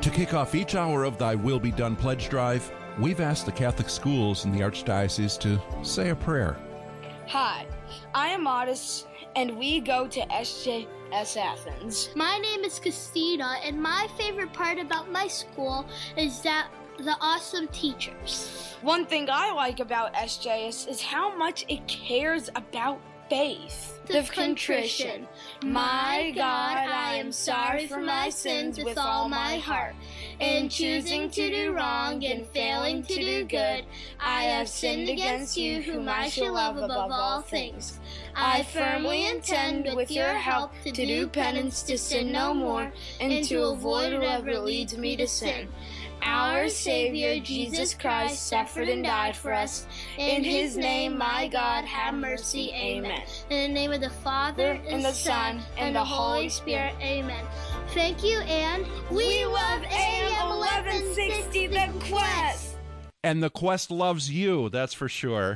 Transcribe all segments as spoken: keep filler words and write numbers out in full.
To kick off each hour of Thy Will Be Done pledge drive, we've asked the Catholic schools in the Archdiocese to say a prayer. Hi, I am Modest, and we go to S J S Athens. My name is Christina, and my favorite part about my school is that the awesome teachers. One thing I like about S J S is how much it cares about faith. The contrition. My God, I am sorry for my sins with all my heart. In choosing to do wrong and failing to do good, I have sinned against you, whom I shall love above all things. I firmly intend, with your help, to do penance, to sin no more, and to avoid whatever leads me to sin. Our Savior, Jesus Christ, suffered and died for us. In His name, my God, have mercy. Amen. In the name of the Father, and the Son, and the Holy Spirit. Amen. Thank you, and we love A M eleven sixty, The Quest. And the Quest loves you, that's for sure.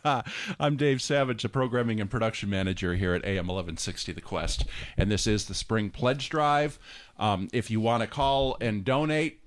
I'm Dave Savage, the programming and production manager here at A M eleven sixty The Quest. And this is the Spring Pledge Drive. Um, if you want to call and donate,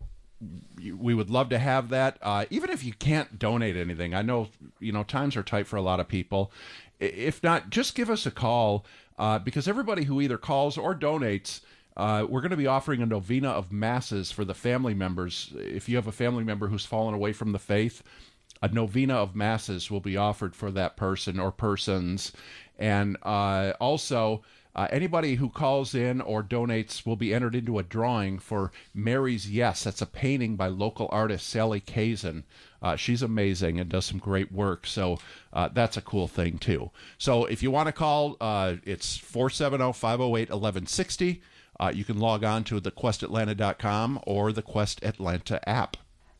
we would love to have that. Uh, even if you can't donate anything, I know, you know, times are tight for a lot of people. If not, just give us a call, uh, because everybody who either calls or donates, uh, we're going to be offering a novena of masses for the family members. If you have a family member who's fallen away from the faith, a novena of masses will be offered for that person or persons. And uh, also, Uh, anybody who calls in or donates will be entered into a drawing for Mary's Yes. That's a painting by local artist Sally Kazan. Uh, she's amazing and does some great work, so uh, that's a cool thing, too. So if you want to call, uh, it's four seven zero, five zero eight, one one six zero. Uh, you can log on to the quest atlanta dot com or the Quest Atlanta app.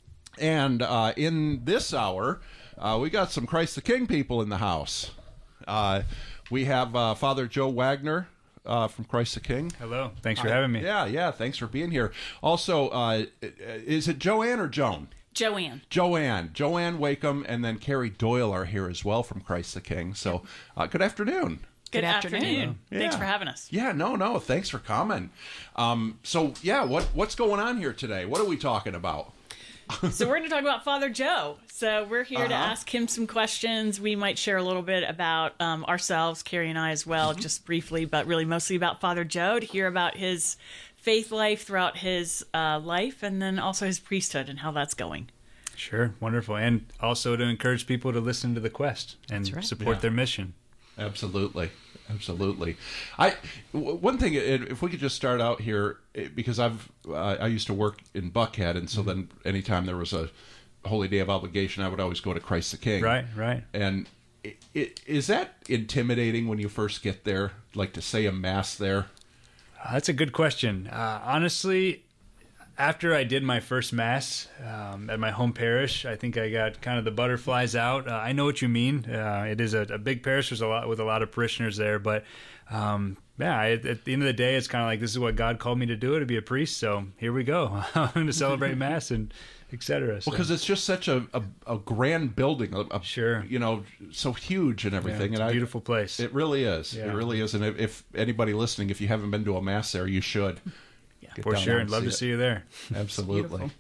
And uh, in this hour, uh, we got some Christ the King people in the house. Uh We have uh, Father Joe Wagner uh, from Christ the King. Hello. Thanks for having me. Uh, yeah, yeah. Thanks for being here. Also, uh, is it Joanne or Joan? Joanne. Joanne. Joanne Wakeham and then Carrie Doyle are here as well from Christ the King. So uh, good afternoon. Good, good afternoon. afternoon. Yeah. Thanks for having us. Yeah, no, no. Thanks for coming. Um, so, yeah, what what's going on here today? What are we talking about? So we're going to talk about Father Joe. So we're here uh-huh. to ask him some questions. We might share a little bit about um, ourselves, Carrie and I as well, mm-hmm. just briefly, but really mostly about Father Joe, to hear about his faith life throughout his uh, life, and then also his priesthood and how that's going. Sure, wonderful. And also to encourage people to listen to the Quest and right. support yeah. their mission. Absolutely. Absolutely. I one thing, if we could just start out here, because I've uh, I used to work in Buckhead, and so then anytime there was a holy day of obligation, I would always go to Christ the King. Right, right. And it, it, is that intimidating when you first get there, like to say a mass there? Uh, that's a good question. Uh, honestly, after I did my first mass um, at my home parish, I think I got kind of the butterflies out. Uh, I know what you mean. Uh, it is a, a big parish. There's a lot with a lot of parishioners there, but um, yeah, I, at the end of the day, it's kind of like this is what God called me to do, to be a priest. So here we go. I'm going to celebrate mass and et cetera. So. Well, because it's just such a, a, a grand building, a, a, sure, you know, so huge and everything. Yeah, it's and a beautiful I, place. It really is. Yeah. It really is. And if, if anybody listening, if you haven't been to a mass there, you should. Yeah, for sure. I'd love to see you there. Absolutely.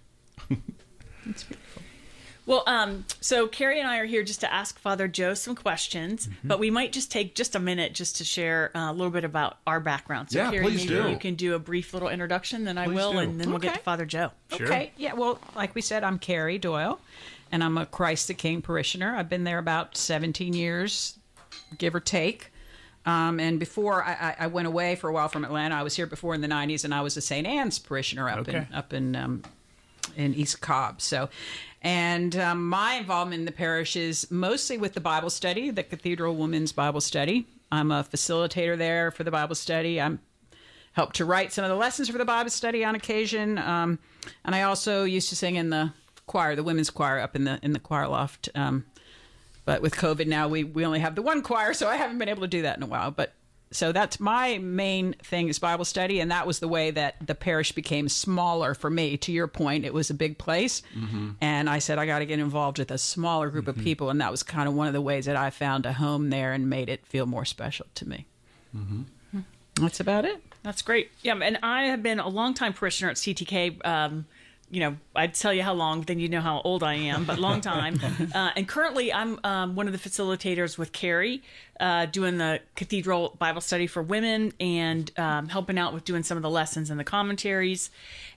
It's beautiful. Well, um, so Carrie and I are here just to ask Father Joe some questions, mm-hmm. but we might just take just a minute just to share uh, a little bit about our background. So yeah, Carrie, please maybe do. you can do a brief little introduction, then I please will, do. and then okay. we'll get to Father Joe. Sure. Okay. Yeah, well, like we said, I'm Carrie Doyle, and I'm a Christ the King parishioner. I've been there about seventeen years, give or take. Um, and before I, I went away for a while from Atlanta, I was here before in the nineties, and I was a Saint Anne's parishioner up okay. in up in um, in East Cobb. So, and um, my involvement in the parish is mostly with the Bible study, the Cathedral Women's Bible Study. I'm a facilitator there for the Bible study. I'm helped to write some of the lessons for the Bible study on occasion, um, and I also used to sing in the choir, the women's choir, up in the in the choir loft. Um, But with COVID now, we, we only have the one choir, so I haven't been able to do that in a while. But so that's my main thing is Bible study, and that was the way that the parish became smaller for me. To your point, it was a big place, mm-hmm. and I said I got to get involved with a smaller group mm-hmm. of people, and that was kind of one of the ways that I found a home there and made it feel more special to me. Mm-hmm. That's about it. That's great. Yeah, and I have been a longtime parishioner at C T K. Um, you know, I'd tell you how long, but then you know how old I am, but long time. Uh, and currently I'm um, one of the facilitators with Carrie, uh, doing the Cathedral Bible Study for women and um, helping out with doing some of the lessons and the commentaries.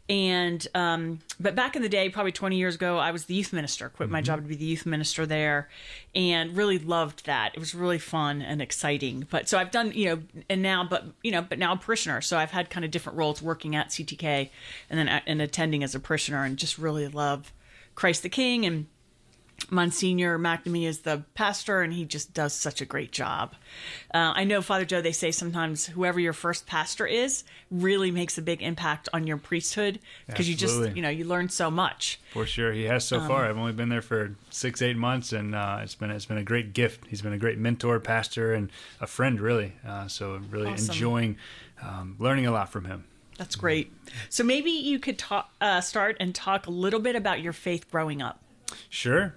And um, but back in the day, probably twenty years ago, I was the youth minister, quit my job to be the youth minister there, and really loved that. It was really fun and exciting. But so I've done, you know, and now, but you know, but now I'm parishioner, so I've had kind of different roles working at C T K and then and attending as a parishioner, and just really love Christ the King. And Monsignor McNamee is the pastor, and he just does such a great job. Uh, I know, Father Joe, they say sometimes whoever your first pastor is really makes a big impact on your priesthood, because you just, you know, you learn so much. For sure, he has so um, far. I've only been there for six, eight months, and uh, it's been it's been a great gift. He's been a great mentor, pastor, and a friend, really. Uh, so really awesome. enjoying um, learning a lot from him. That's great. So maybe you could talk, uh, start and talk a little bit about your faith growing up. Sure.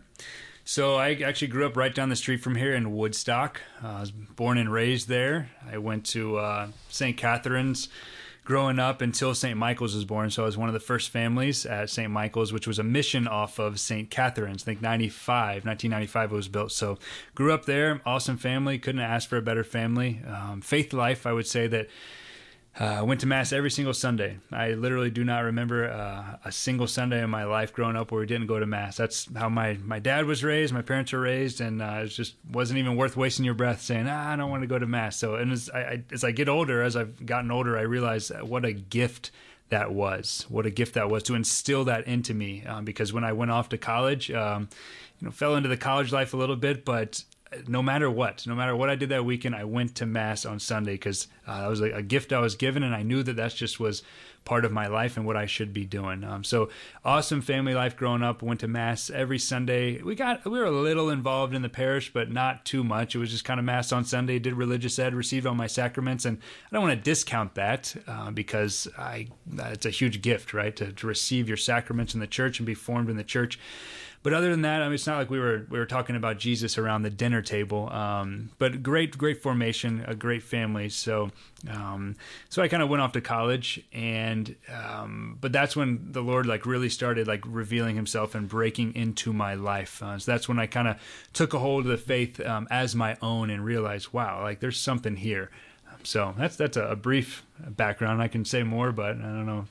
So I actually grew up right down the street from here in Woodstock. Uh, I was born and raised there. I went to uh, Saint Catherine's growing up until Saint Michael's was born. So I was one of the first families at Saint Michael's, which was a mission off of Saint Catherine's. I think ninety-five, nineteen ninety-five it was built. So grew up there, awesome family. Couldn't ask for a better family. Um, faith life, I would say that I uh, went to Mass every single Sunday. I literally do not remember uh, a single Sunday in my life growing up where we didn't go to Mass. That's how my, my dad was raised, my parents were raised, and uh, it just wasn't even worth wasting your breath saying, ah, I don't want to go to Mass. So and as I, I, as I get older, as I've gotten older, I realize what a gift that was. What a gift that was to instill that into me. Um, because when I went off to college, um, you know, fell into the college life a little bit, but no matter what, no matter what I did that weekend, I went to Mass on Sunday because uh, that was a, a gift I was given, and I knew that that just was part of my life and what I should be doing. Um, so awesome family life growing up. Went to Mass every Sunday. We got we were a little involved in the parish, but not too much. It was just kind of Mass on Sunday. Did religious ed, received all my sacraments, and I don't want to discount that uh, because I it's a huge gift, right, to, to receive your sacraments in the church and be formed in the church. But other than that, I mean, it's not like we were we were talking about Jesus around the dinner table. Um, but great, great formation, a great family. So, um, so I kind of went off to college, and um, but that's when the Lord like really started like revealing Himself and breaking into my life. Uh, so that's when I kind of took a hold of the faith um, as my own and realized, wow, like there's something here. So that's that's a, a brief background. I can say more, but I don't know.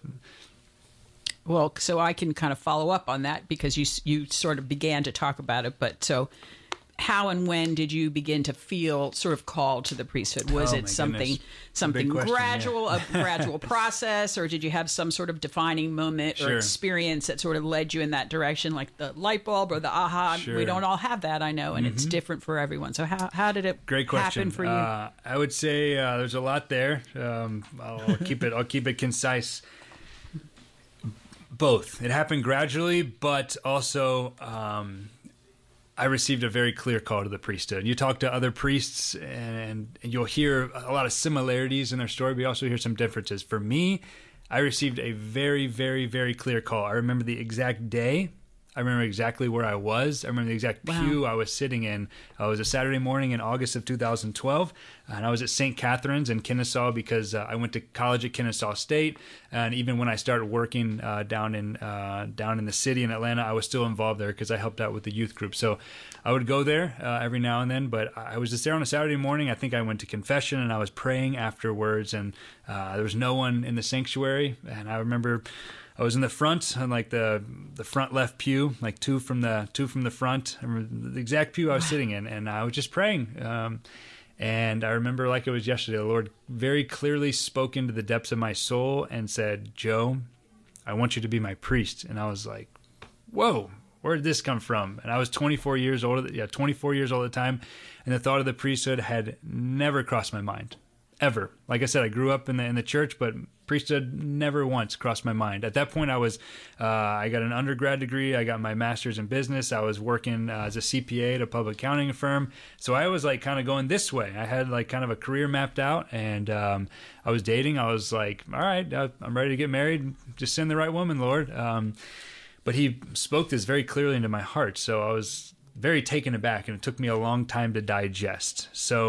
Well, so I can kind of follow up on that because you you sort of began to talk about it. But so how and when did you begin to feel sort of called to the priesthood? Was oh, it something goodness. something question, gradual, yeah. a gradual process, or did you have some sort of defining moment or Sure. experience that sort of led you in that direction, like the light bulb or the aha? Sure. We don't all have that, I know, and mm-hmm. it's different for everyone. So how how did it Great question. happen for you? Uh, I would say uh, there's a lot there. Um, I'll, I'll keep it. I'll keep it concise. Both. It happened gradually, but also um, I received a very clear call to the priesthood. You talk to other priests, and, and you'll hear a lot of similarities in their story, but you also hear some differences. For me, I received a very, very, very clear call. I remember the exact day. I remember exactly where I was. I remember the exact pew wow. I was sitting in. Uh, it was a Saturday morning in August of two thousand twelve, and I was at Saint Catherine's in Kennesaw because uh, I went to college at Kennesaw State, and even when I started working uh, down in uh, down in the city in Atlanta, I was still involved there because I helped out with the youth group. So I would go there uh, every now and then, but I was just there on a Saturday morning. I think I went to confession, and I was praying afterwards, and uh, there was no one in the sanctuary, and I remember I was in the front, on like the the front left pew, like two from the two from the front. I remember the exact pew I was sitting in, and I was just praying. Um, and I remember like it was yesterday, the Lord very clearly spoke into the depths of my soul and said, "Joe, I want you to be my priest." And I was like, "Whoa, where did this come from?" And I was twenty-four years old. Yeah, twenty-four years old at the time, and the thought of the priesthood had never crossed my mind, ever. Like I said, I grew up in the in the church, but priesthood never once crossed my mind. At that point, I was, uh, I got an undergrad degree. I got my master's in business. I was working uh, as a C P A at a public accounting firm. So I was like kind of going this way. I had like kind of a career mapped out, and um, I was dating. I was like, all right, I'm ready to get married. Just send the right woman, Lord. Um, but He spoke this very clearly into my heart. So I was very taken aback, and it took me a long time to digest. So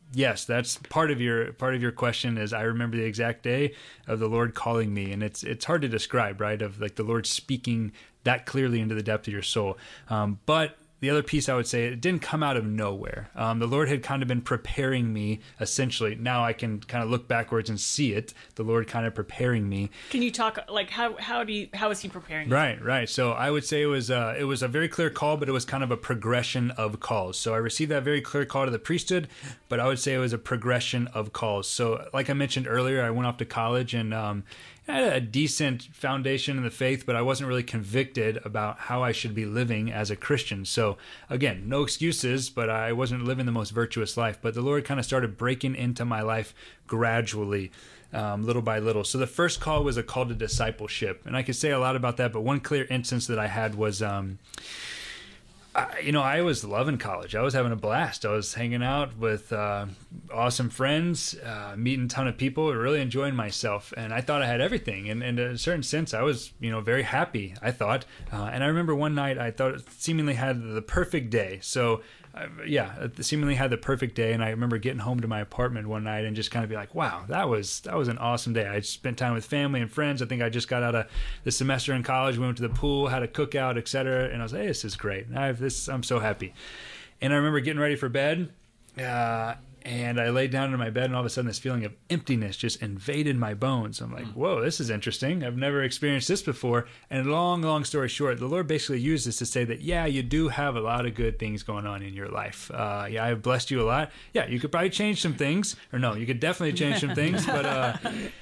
yes, that's part of your part of your question. Is I remember the exact day of the Lord calling me, and it's it's hard to describe, right? Of like the Lord speaking that clearly into the depth of your soul, um, but. The other piece I would say, it didn't come out of nowhere. Um, the Lord had kind of been preparing me, essentially. Now I can kind of look backwards and see it. The Lord kind of preparing me. Can you talk, like, how how do you, how is he preparing you? Right, right. So I would say it was, uh, it was a very clear call, but it was kind of a progression of calls. So I received that very clear call to the priesthood, but I would say it was a progression of calls. So like I mentioned earlier, I went off to college and um, I had a decent foundation in the faith, but I wasn't really convicted about how I should be living as a Christian. So again, no excuses, but I wasn't living the most virtuous life. But the Lord kind of started breaking into my life gradually, um, little by little. So the first call was a call to discipleship. And I could say a lot about that, but one clear instance that I had was... Um, I, you know, I was loving college. I was having a blast. I was hanging out with uh, awesome friends, uh, meeting a ton of people, really enjoying myself. And I thought I had everything. And, and in a certain sense, I was, you know, very happy, I thought. Uh, and I remember one night I thought it seemingly had the perfect day. So, uh, yeah, it seemingly had the perfect day. And I remember getting home to my apartment one night and just kind of be like, wow, that was that was an awesome day. I spent time with family and friends. I think I just got out of the semester in college. We went to the pool, had a cookout, et cetera. And I was like, hey, this is great. I've This, I'm so happy. And I remember getting ready for bed, uh, and I laid down in my bed, and all of a sudden this feeling of emptiness just invaded my bones. I'm like, whoa, this is interesting. I've never experienced this before. And long, long story short, the Lord basically used this to say that, yeah, you do have a lot of good things going on in your life. Uh, yeah, I've blessed you a lot. Yeah, you could probably change some things. Or no, you could definitely change some things. But uh,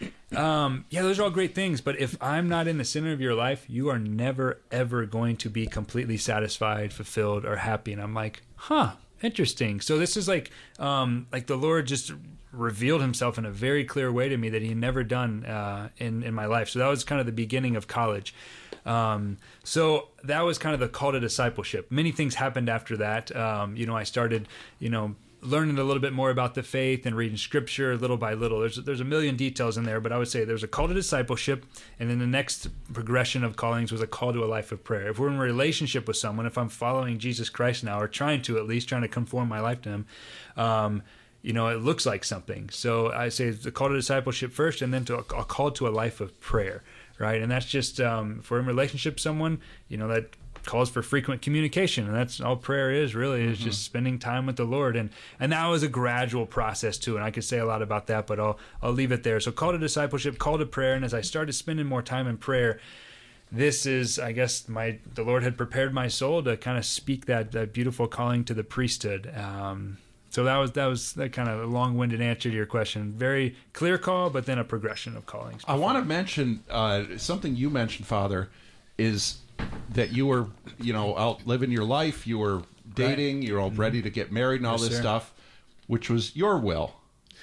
um, yeah, those are all great things. But if I'm not in the center of your life, you are never, ever going to be completely satisfied, fulfilled, or happy. And I'm like, huh. Interesting. So this is like, um, like the Lord just revealed himself in a very clear way to me that he had never done uh, in, in my life. So that was kind of the beginning of college. Um, so that was kind of the call to discipleship. Many things happened after that. Um, you know, I started, you know, learning a little bit more about the faith and reading scripture little by little. There's there's a million details in there, but I would say there's a call to discipleship, and then the next progression of callings was a call to a life of prayer. If we're in a relationship with someone, if I'm following Jesus Christ now, or trying to at least, trying to conform my life to him, um, you know, it looks like something. So I say the call to discipleship first, and then to a, a call to a life of prayer, right? And that's just, um, if we're in a relationship with someone, you know, that calls for frequent communication, and that's all prayer is really, is mm-hmm. just spending time with the Lord. And and that was a gradual process too, and I could say a lot about that, but I'll I'll leave it there. So call to discipleship, call to prayer, and as I started spending more time in prayer, this is, I guess, my the Lord had prepared my soul to kind of speak that, that beautiful calling to the priesthood. Um, so that was that was that kind of a long-winded answer to your question. Very clear call, but then a progression of callings. I want to mention uh, something you mentioned, Father, is that you were, you know, out living your life, you were dating, right. You're all ready to get married and all yes, this sir. stuff, which was your will.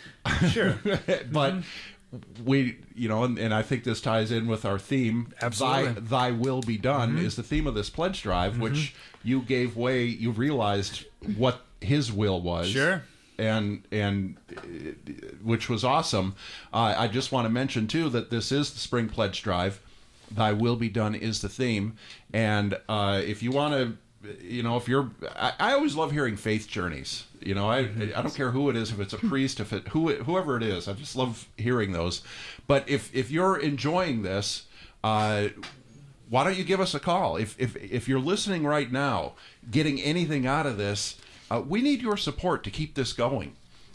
Sure. But we, you know, and, and I think this ties in with our theme, Absolutely. Thy, thy will be done, Mm-hmm. is the theme of this pledge drive, Mm-hmm. which you gave way, you realized what his will was. Sure. And and uh, which was awesome. Uh, I just want to mention, too, that this is the Spring Pledge Drive. Thy will be done is the theme. And uh, if you want to, you know, if you're, I, I always love hearing faith journeys. You know, I I don't care who it is, if it's a priest, if it who whoever it is, I just love hearing those. But if if you're enjoying this, uh, why don't you give us a call? If if if you're listening right now, getting anything out of this, uh, we need your support to keep this going.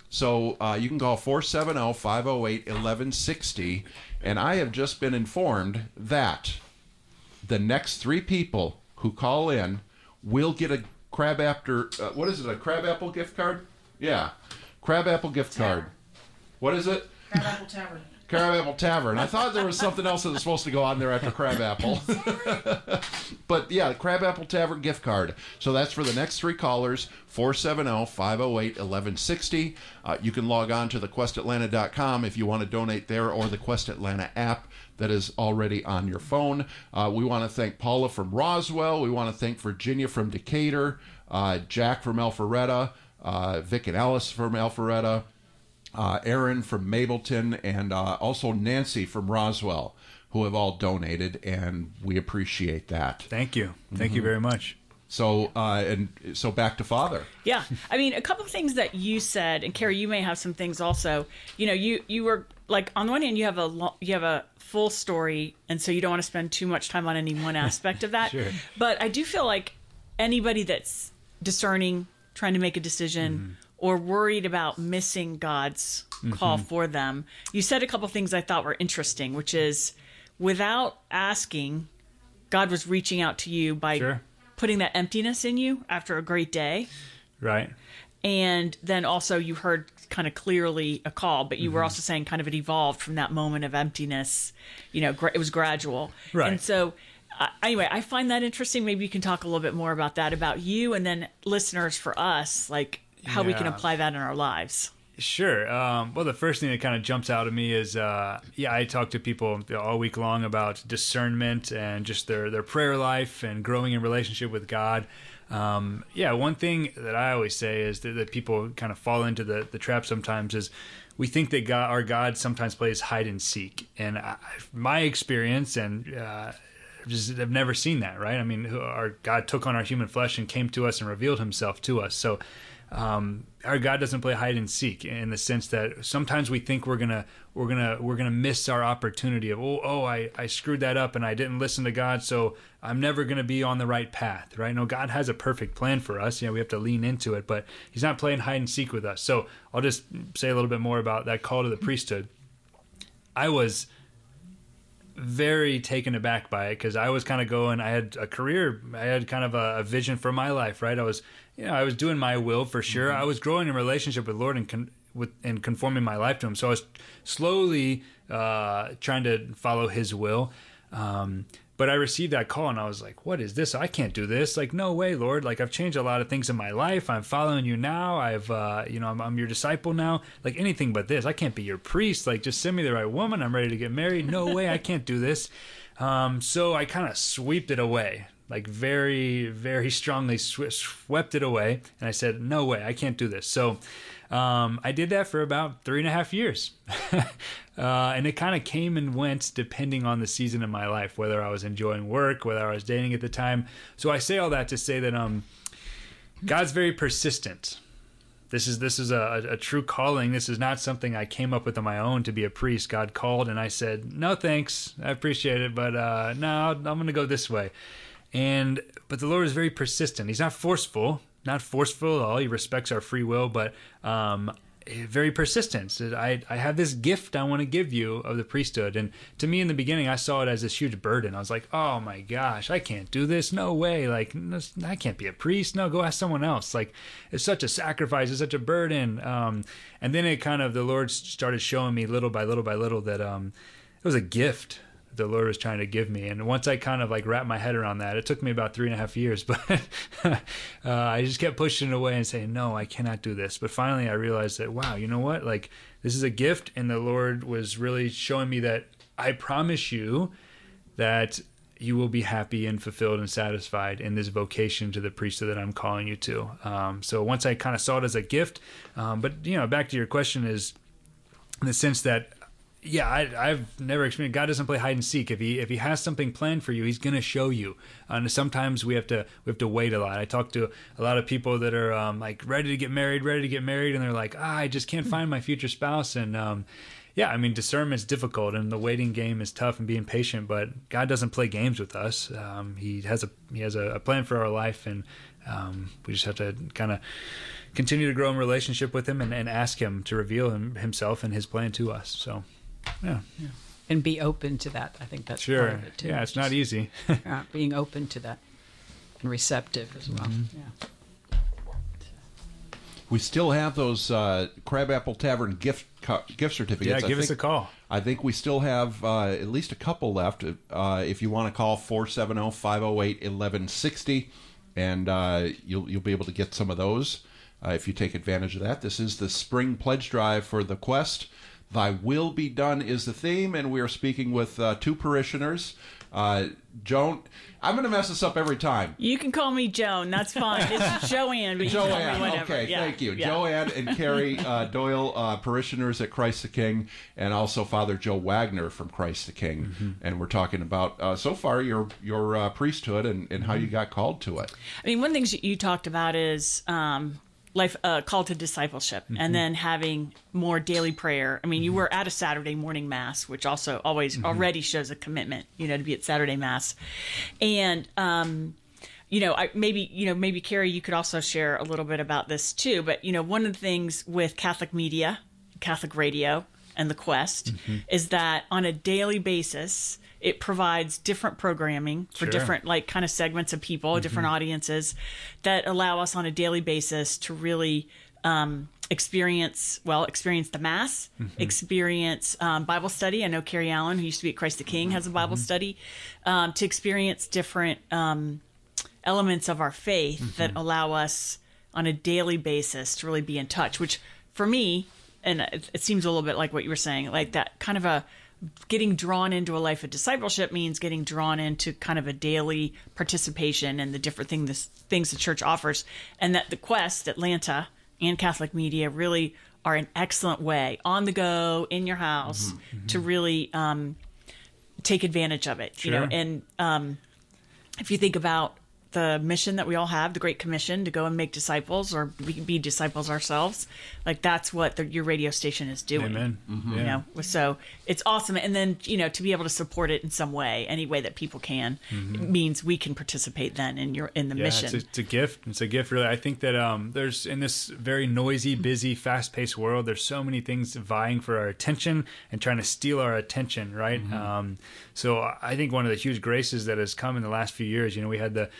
So uh, you can call four seven zero, five zero eight, one one six zero, and I have just been informed that the next three people who call in will get a crab apple, uh, what is it, a crab apple gift card? Yeah, crab apple gift Tavern. card. What is it? Crab Apple Tavern. Crab Apple Tavern. I thought there was something else that was supposed to go on there after Crab Apple. But yeah, Crab Apple Tavern gift card. So that's for the next three callers, four seven zero, five zero eight, one one six zero. Uh, you can log on to the quest atlanta dot com if you want to donate there, or the Quest Atlanta app that is already on your phone. Uh, we want to thank Paula from Roswell. We want to thank Virginia from Decatur, uh, Jack from Alpharetta, uh, Vic and Alice from Alpharetta, Uh, Aaron from Mableton, and uh, also Nancy from Roswell, who have all donated, and we appreciate that. Thank you. Thank mm-hmm. you very much. So, uh, and so back to Father. Yeah. I mean, a couple of things that you said, and Carrie, you may have some things also. You know, you, you were like, on the one hand, you have a lo- you have a full story, and so you don't want to spend too much time on any one aspect of that. Sure. But I do feel like anybody that's discerning, trying to make a decision, mm-hmm. or worried about missing God's mm-hmm. call for them, you said a couple of things I thought were interesting, which is without asking, God was reaching out to you by sure. putting that emptiness in you after a great day. Right. And then also you heard kind of clearly a call, but you mm-hmm. were also saying kind of it evolved from that moment of emptiness. You know, gra- it was gradual. Right. And so uh, anyway, I find that interesting. Maybe you can talk a little bit more about that, about you, and then listeners for us, like how yeah. we can apply that in our lives. Sure. Um, well, the first thing that kind of jumps out at me is, uh, yeah, I talk to people all week long about discernment and just their, their prayer life and growing in relationship with God. Um, yeah, one thing that I always say is that, that people kind of fall into the, the trap sometimes is we think that God, our God sometimes plays hide and seek. And I, my experience, and uh, just I've never seen that, right? I mean, our God took on our human flesh and came to us and revealed himself to us. So um, our God doesn't play hide and seek in the sense that sometimes we think we're gonna we're gonna we're gonna miss our opportunity of oh oh I, I screwed that up and I didn't listen to God, so I'm never gonna be on the right path, right? No, God has a perfect plan for us. You know, we have to lean into it, but he's not playing hide and seek with us. So I'll just say a little bit more about that call to the priesthood. I was very taken aback by it because I was kind of going, I had a career, I had kind of a, a vision for my life, right? I was, you know, I was doing my will for sure. Mm-hmm. I was growing in relationship with Lord and con- with and conforming my life to him. So I was slowly uh, trying to follow his will. Um, but I received that call and I was like, what is this? I can't do this. Like, no way, Lord. Like, I've changed a lot of things in my life. I'm following you now. I've, uh, you know, I'm, I'm your disciple now. Like, anything but this. I can't be your priest. Like, just send me the right woman. I'm ready to get married. No way. I can't do this. Um, so I kind of swept it away, like very, very strongly sw- swept it away. And I said, no way. I can't do this. So um, I did that for about three and a half years. Uh, and it kind of came and went depending on the season of my life, whether I was enjoying work, whether I was dating at the time. So I say all that to say that um, God's very persistent. This is this is a, a true calling. This is not something I came up with on my own to be a priest. God called and I said, no, thanks. I appreciate it, but uh, no, I'm going to go this way. And but the Lord is very persistent. He's not forceful, not forceful at all. He respects our free will, but um very persistent. I, I have this gift I want to give you of the priesthood. And to me in the beginning, I saw it as this huge burden. I was like, oh my gosh, I can't do this. No way. Like, I can't be a priest. No, go ask someone else. Like, it's such a sacrifice. It's such a burden. Um, and then it kind of, the Lord started showing me little by little by little that um, it was a gift the Lord was trying to give me. And once I kind of like wrapped my head around that, it took me about three and a half years, but uh, I just kept pushing it away and saying, no, I cannot do this. But finally I realized that, wow, you know what? Like, this is a gift. And the Lord was really showing me that I promise you that you will be happy and fulfilled and satisfied in this vocation to the priesthood that I'm calling you to. Um, so once I kind of saw it as a gift, um, but you know, back to your question is in the sense that, yeah, I, I've never experienced. God doesn't play hide and seek. If he if he has something planned for you, he's going to show you. And sometimes we have to we have to wait a lot. I talk to a lot of people that are um, like ready to get married, ready to get married, and they're like, ah, I just can't find my future spouse. And um, yeah, I mean, discernment's difficult, and the waiting game is tough, and being patient. But God doesn't play games with us. Um, he has a he has a, a plan for our life, and um, we just have to kind of continue to grow in relationship with him and, and ask him to reveal him, himself and his plan to us. So. Yeah. yeah, and be open to that. I think that's sure. part of it too. Yeah, it's Just, not easy. uh, being open to that and receptive as well. Mm-hmm. Yeah. We still have those uh, Crabapple Tavern gift co- gift certificates. Yeah, give I us think, a call. I think we still have uh, at least a couple left. Uh, if you want to call four seven zero, five zero eight, one one six zero, and uh, you'll you'll be able to get some of those uh, if you take advantage of that. This is the spring pledge drive for the Quest. Thy will be done is the theme, and we are speaking with uh, two parishioners. Uh, Joan, I'm going to mess this up every time. You can call me Joan. That's fine. It's Joanne, but you Joanne, can call me whatever. okay, yeah. thank you. Yeah. Joanne and Carrie uh, Doyle, uh, parishioners at Christ the King, and also Father Joe Wagner from Christ the King. Mm-hmm. And we're talking about, uh, so far, your your uh, priesthood and, and how you got called to it. I mean, one of the things that you talked about is um, life uh, call to discipleship, mm-hmm. and then having more daily prayer. I mean, you were at a Saturday morning mass, which also always mm-hmm. already shows a commitment, you know, to be at Saturday mass. And, um, you know, I, maybe, you know, maybe Carrie, you could also share a little bit about this too. But, you know, one of the things with Catholic media, Catholic radio, and the Quest mm-hmm. is that on a daily basis, it provides different programming for Sure. different, like, kind of segments of people, mm-hmm. different audiences that allow us on a daily basis to really um, experience, well, experience the Mass, mm-hmm. experience um, Bible study. I know Carrie Allen, who used to be at Christ the King, has a Bible mm-hmm. study, um, to experience different um, elements of our faith mm-hmm. that allow us on a daily basis to really be in touch, which for me, and it, it seems a little bit like what you were saying, like that kind of a getting drawn into a life of discipleship means getting drawn into kind of a daily participation in the different thing, this, things the church offers, and that the Quest, Atlanta, and Catholic media really are an excellent way on the go in your house mm-hmm, mm-hmm. to really um, take advantage of it. Sure. You know, and um, if you think about the mission that we all have, the Great Commission, to go and make disciples or be, be disciples ourselves, like that's what the, your radio station is doing. Amen. Mm-hmm. You Yeah. know, so it's awesome. And then, you know, to be able to support it in some way, any way that people can, mm-hmm. means we can participate then in your in the yeah, mission. It's a, it's a gift. It's a gift, really. I think that um, there's in this very noisy, busy, fast-paced world, there's so many things vying for our attention and trying to steal our attention, right? Mm-hmm. Um, so I think one of the huge graces that has come in the last few years, you know, we had the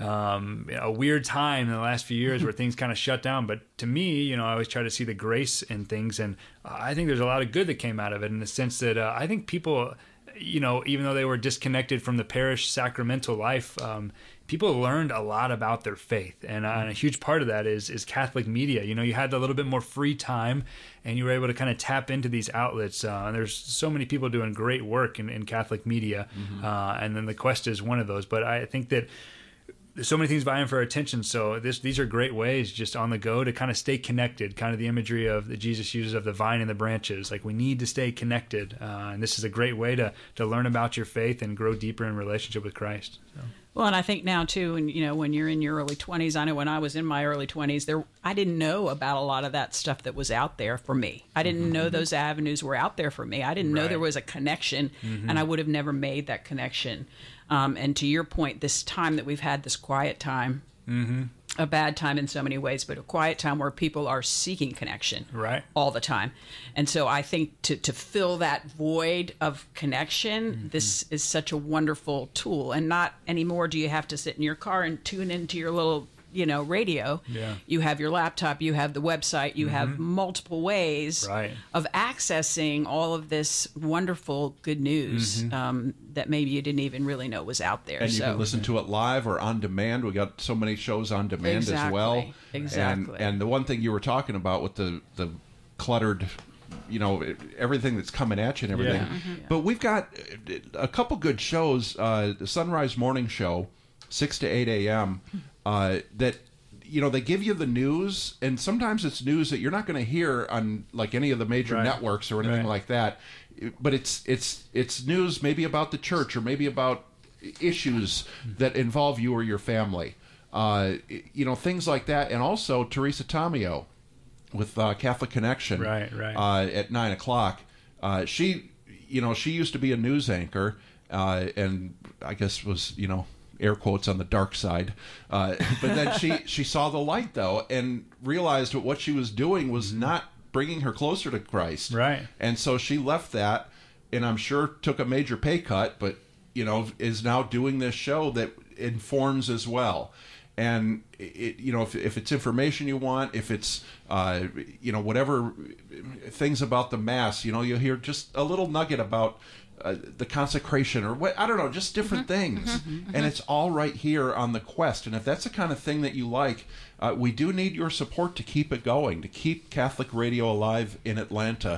um, a weird time in the last few years where things kind of shut down. But to me, you know, I always try to see the grace in things, and I think there's a lot of good that came out of it in the sense that uh, I think people, you know, even though they were disconnected from the parish sacramental life, um, people learned a lot about their faith, and, uh, and a huge part of that is is Catholic media. You know, you had a little bit more free time, and you were able to kind of tap into these outlets. Uh, and there's so many people doing great work in, in Catholic media, mm-hmm. uh, and then the Quest is one of those. But I think that there's so many things vying for our attention. So this, these are great ways just on the go to kind of stay connected, kind of the imagery of that Jesus uses of the vine and the branches. Like we need to stay connected. Uh, and this is a great way to, to learn about your faith and grow deeper in relationship with Christ. So. Well, and I think now too, and you know, when you're in your early twenties, I know when I was in my early twenties, there I didn't know about a lot of that stuff that was out there for me. I didn't mm-hmm. know those avenues were out there for me. I didn't right. know there was a connection, mm-hmm. and I would have never made that connection. Um, and to your point, this time that we've had, this quiet time, mm-hmm. a bad time in so many ways, but a quiet time where people are seeking connection right. all the time. And so I think to, to fill that void of connection, mm-hmm. this is such a wonderful tool. And not anymore do you have to sit in your car and tune into your little, you know, radio. Yeah. You have your laptop, you have the website, you mm-hmm. have multiple ways right. of accessing all of this wonderful good news mm-hmm. um, that maybe you didn't even really know was out there. And so. you can listen to it live or on demand. We got so many shows on demand exactly. as well. Exactly. And, and the one thing you were talking about with the, the cluttered, you know, everything that's coming at you and everything. Yeah. Mm-hmm. But we've got a couple good shows. Uh, the Sunrise Morning Show, six to eight a.m., uh, that, you know, they give you the news, and sometimes it's news that you're not going to hear on like any of the major right. networks or anything right. like that. But it's it's it's news maybe about the church or maybe about issues that involve you or your family. Uh, you know, things like that. And also Teresa Tomeo with uh, Catholic Connection right, right. Uh, at nine o'clock. Uh, she, you know, she used to be a news anchor uh, and I guess was, you know, air quotes on the dark side. Uh, but then she, she saw the light, though, and realized that what she was doing was not bringing her closer to Christ. Right. And so she left that, and I'm sure took a major pay cut, but, you know, is now doing this show that informs as well. And, it, you know, if, if it's information you want, if it's, uh, you know, whatever things about the Mass, you know, you'll hear just a little nugget about Uh, the consecration or what, I don't know, just different mm-hmm, things. Mm-hmm, mm-hmm. And it's all right here on the Quest. And if that's the kind of thing that you like, uh, we do need your support to keep it going, to keep Catholic radio alive in Atlanta.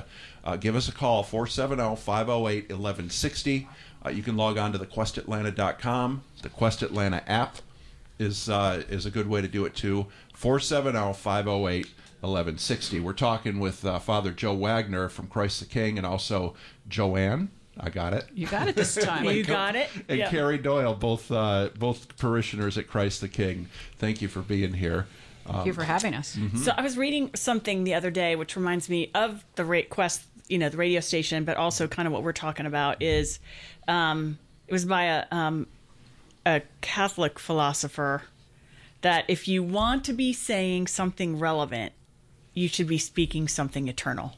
uh, give us a call, four seven zero, five zero eight, one one six zero. Uh, you can log on to the quest atlanta dot com. The Quest Atlanta app is uh, is a good way to do it too. four seven zero, five zero eight, one one six zero. We're talking with uh, Father Joe Wagner from Christ the King, and also Joanne. I got it. You got it this time. You got it. And Yeah. Carrie Doyle, both uh, both parishioners at Christ the King. Thank you for being here. Thank you for having us. So I was reading something the other day, which reminds me of the ra- Quest, you know, the radio station, but also kind of what we're talking about is, um, it was by a um, a Catholic philosopher that if you want to be saying something relevant, you should be speaking something eternal.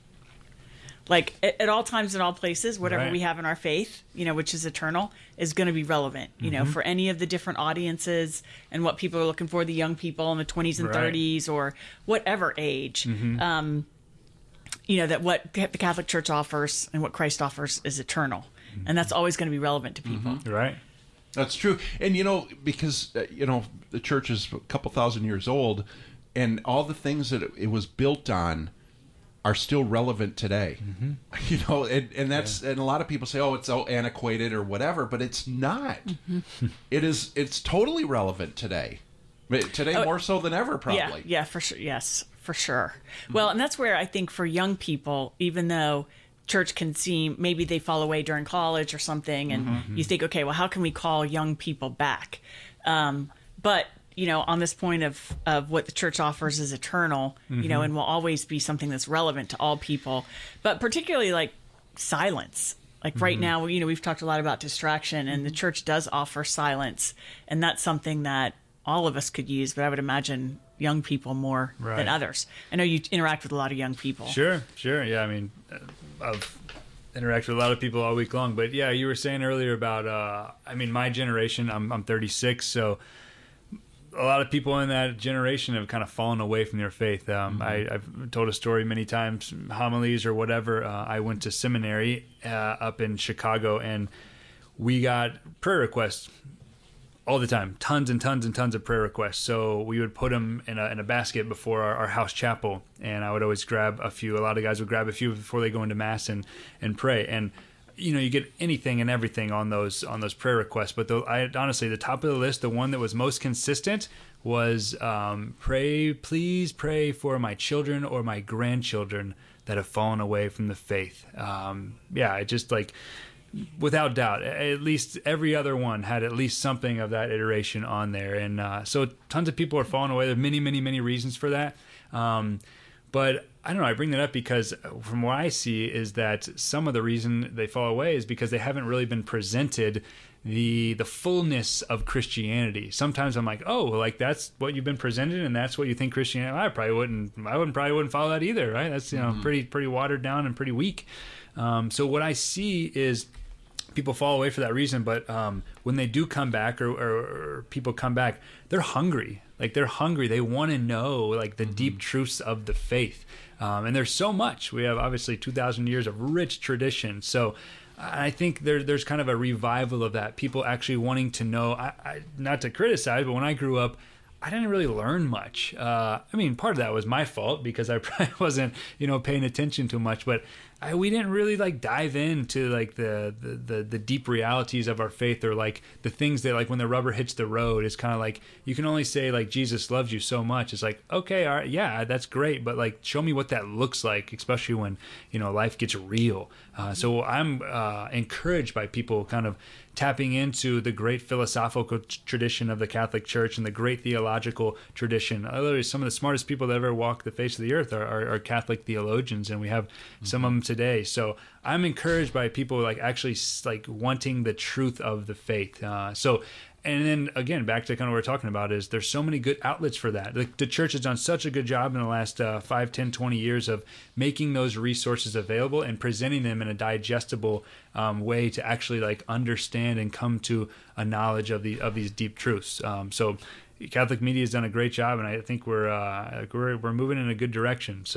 Like at, at all times, in all places, whatever Right. we have in our faith, you know, which is eternal, is going to be relevant, you know, for any of the different audiences and what people are looking for, the young people in the twenties and Right. thirties or whatever age. Um, you know, that what the Catholic Church offers and what Christ offers is eternal. And that's always going to be relevant to people. Right. That's true. And, you know, because, uh, you know, the church is a couple thousand years old, and all the things that it, it was built on are still relevant today. Mm-hmm. You know, and, and that's, yeah. and a lot of people say, oh, it's so antiquated or whatever, but it's not. Mm-hmm. It is, it's totally relevant today. Today Oh, more so than ever, probably. Yeah, yeah, for sure. Yes, for sure. Well, and that's where I think for young people, even though church can seem, maybe they fall away during college or something, and mm-hmm. you think, okay, well, how can we call young people back? Um, but, you know, on this point of, of what the church offers is eternal, mm-hmm. you know, and will always be something that's relevant to all people, but particularly like silence. Like right mm-hmm. now, you know, we've talked a lot about distraction, and the church does offer silence, and that's something that all of us could use, but I would imagine young people more right. than others. I know you interact with a lot of young people. Sure, sure. Yeah, I mean, I've interacted with a lot of people all week long. But yeah, you were saying earlier about, uh, I mean, my generation, I'm, I'm thirty-six, so a lot of people in that generation have kind of fallen away from their faith. Um, mm-hmm. I, I've told a story many times, homilies or whatever. Uh, I went to seminary uh, up in Chicago, and we got prayer requests all the time, tons and tons and tons of prayer requests. So we would put them in a, in a basket before our, our house chapel, and I would always grab a few. A lot of guys would grab a few before they go into mass and, and pray. And you know, you get anything and everything on those on those prayer requests. But the, I honestly, the top of the list, the one that was most consistent was um, pray, please pray for my children or my grandchildren that have fallen away from the faith. Um, yeah, it just like. Without doubt, at least every other one had at least something of that iteration on there. And uh, so tons of people are falling away. There are many, many, many reasons for that. Um, but I don't know, I bring that up because from what I see is that some of the reason they fall away is because they haven't really been presented the the fullness of Christianity. Sometimes I'm like, oh, like that's what you've been presented and that's what you think Christianity. I probably wouldn't, I wouldn't probably wouldn't follow that either, right? That's, you know, mm-hmm. pretty, pretty watered down and pretty weak. Um, so what I see is people fall away for that reason, but um, when they do come back, or, or, or people come back, they're hungry. Like they're hungry. They want to know like the mm-hmm. deep truths of the faith. Um, and there's so much. We have obviously two thousand years of rich tradition. So I think there, there's kind of a revival of that. People actually wanting to know. I, I, not to criticize, but when I grew up, I didn't really learn much. Uh, I mean, part of that was my fault because I probably wasn't, you know, paying attention too much. But I, we didn't really like dive into like the, the, the, the deep realities of our faith, or like the things that like when the rubber hits the road, it's kind of like you can only say like Jesus loves you so much. It's like, okay, all right, yeah, that's great, but like show me what that looks like, especially when, you know, life gets real. Uh, so I'm uh, encouraged by people kind of tapping into the great philosophical t- tradition of the Catholic Church and the great theological tradition. Literally, some of the smartest people that ever walked the face of the earth are, are, are Catholic theologians, and we have mm-hmm. some of them today. So I'm encouraged by people like actually like wanting the truth of the faith. Uh, so. And then again, back to kind of what we're talking about is there's so many good outlets for that. The, the church has done such a good job in the last uh, five, ten, twenty years of making those resources available and presenting them in a digestible um, way to actually like understand and come to a knowledge of the of these deep truths. Um, so Catholic media has done a great job, and I think we're uh, we're, we're moving in a good direction. So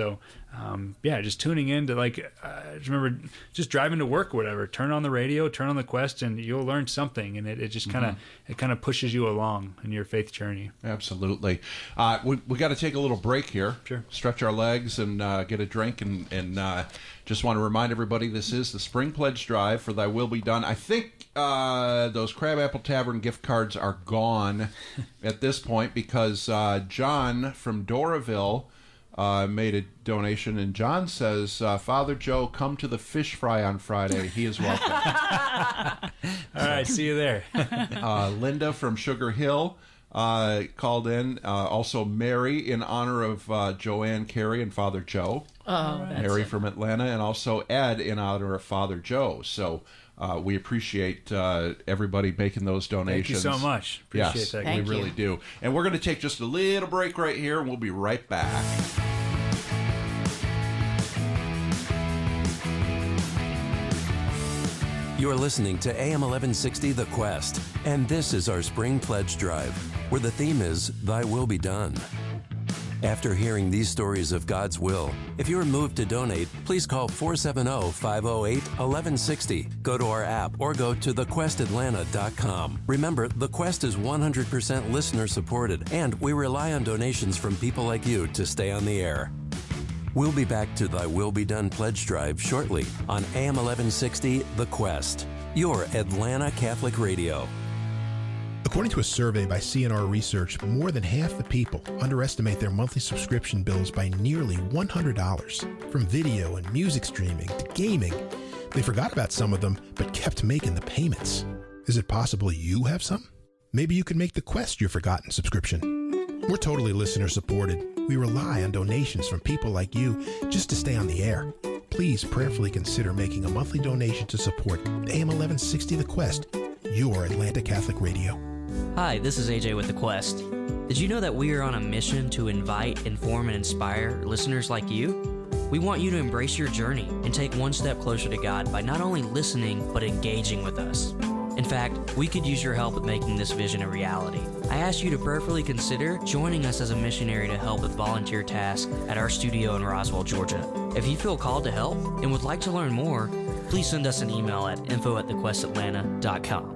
Um, yeah, just tuning in to like, uh, just remember just driving to work or whatever, turn on the radio, turn on the Quest, and you'll learn something. And it, it just kind of, mm-hmm. it kind of pushes you along in your faith journey. Absolutely. Uh, we we got to take a little break here. Sure. Stretch our legs and uh, get a drink. And, and uh, just want to remind everybody, this is the Spring Pledge Drive for Thy Will Be Done. I think uh, those Crabapple Tavern gift cards are gone at this point because uh, John from Doraville Uh, made a donation, and John says, uh, Father Joe, come to the fish fry on Friday. He is welcome. All right, see you there. uh, Linda from Sugar Hill uh, called in. Uh, also, Mary in honor of uh, Joanne Carey and Father Joe. Oh, right. Mary from Atlanta, and also Ed in honor of Father Joe. So uh, we appreciate uh, everybody making those donations. Thank you so much. Appreciate yes, that. we really do. And we're going to take just a little break right here, and we'll be right back. You're listening to A M eleven sixty The Quest, and this is our Spring Pledge Drive, where the theme is Thy Will Be Done. After hearing these stories of God's will, if you are moved to donate, please call four seven zero, five zero eight, one one six zero, go to our app, or go to the quest atlanta dot com. Remember, The Quest is one hundred percent listener-supported, and we rely on donations from people like you to stay on the air. We'll be back to Thy Will Be Done Pledge Drive shortly on A M eleven sixty The Quest, your Atlanta Catholic Radio. According to a survey by C N R Research, more than half the people underestimate their monthly subscription bills by nearly one hundred dollars. From video and music streaming to gaming, they forgot about some of them, but kept making the payments. Is it possible you have some? Maybe you can make the Quest your forgotten subscription. We're totally listener-supported. We rely on donations from people like you just to stay on the air. Please prayerfully consider making a monthly donation to support A M eleven sixty The Quest, your Atlanta Catholic Radio. Hi, this is A J with The Quest. Did you know that we are on a mission to invite, inform, and inspire listeners like you? We want you to embrace your journey and take one step closer to God by not only listening, but engaging with us. In fact, we could use your help with making this vision a reality. I ask you to prayerfully consider joining us as a missionary to help with volunteer tasks at our studio in Roswell, Georgia. If you feel called to help and would like to learn more, please send us an email at info at the quest atlanta dot com.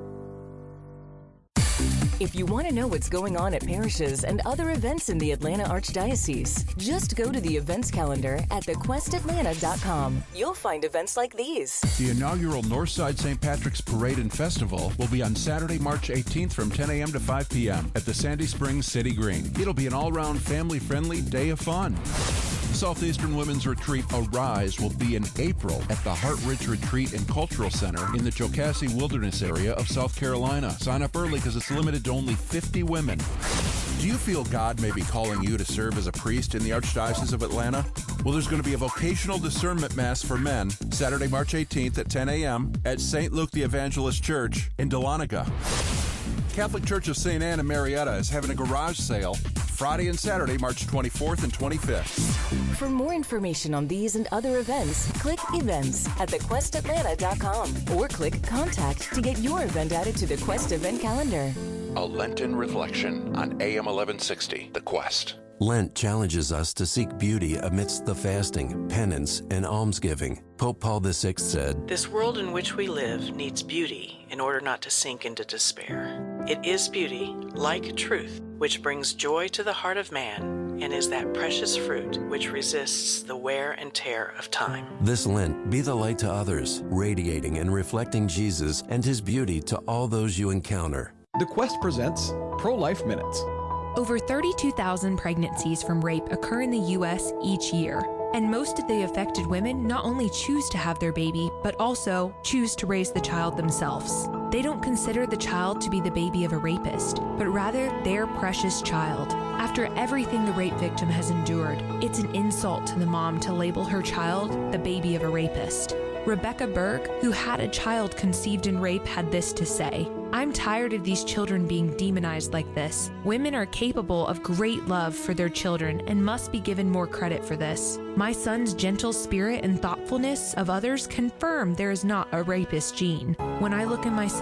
If you want to know what's going on at parishes and other events in the Atlanta Archdiocese, just go to the events calendar at the quest atlanta dot com. You'll find events like these. The inaugural Northside Saint Patrick's Parade and Festival will be on Saturday, March eighteenth from ten a.m. to five p.m. at the Sandy Springs City Green. It'll be an all-round family-friendly day of fun. The Southeastern Women's Retreat Arise will be in April at the Hartridge Retreat and Cultural Center in the Jocassee Wilderness area of South Carolina. Sign up early because it's limited to only fifty women. Do you feel God may be calling you to serve as a priest in the Archdiocese of Atlanta? Well, there's going to be a vocational discernment mass for men Saturday, March eighteenth at ten a.m. at Saint Luke the Evangelist Church in Dahlonega. Catholic Church of Saint Anne in Marietta is having a garage sale Friday and Saturday, March twenty-fourth and twenty-fifth. For more information on these and other events, click Events at the quest atlanta dot com or click Contact to get your event added to the Quest event calendar. A Lenten Reflection on A M eleven sixty, The Quest. Lent challenges us to seek beauty amidst the fasting, penance, and almsgiving. Pope Paul the Sixth said, "This world in which we live needs beauty in order not to sink into despair. It is beauty, like truth, which brings joy to the heart of man and is that precious fruit which resists the wear and tear of time." This Lent, be the light to others, radiating and reflecting Jesus and his beauty to all those you encounter. The Quest presents Pro-Life Minutes. Over thirty-two thousand pregnancies from rape occur in the U S each year, and most of the affected women not only choose to have their baby, but also choose to raise the child themselves. They don't consider the child to be the baby of a rapist, but rather their precious child. After everything the rape victim has endured, it's an insult to the mom to label her child the baby of a rapist. Rebecca Berg, who had a child conceived in rape, had this to say: "I'm tired of these children being demonized like this. Women are capable of great love for their children and must be given more credit for this. My son's gentle spirit and thoughtfulness of others confirm there is not a rapist gene. When I look in my son's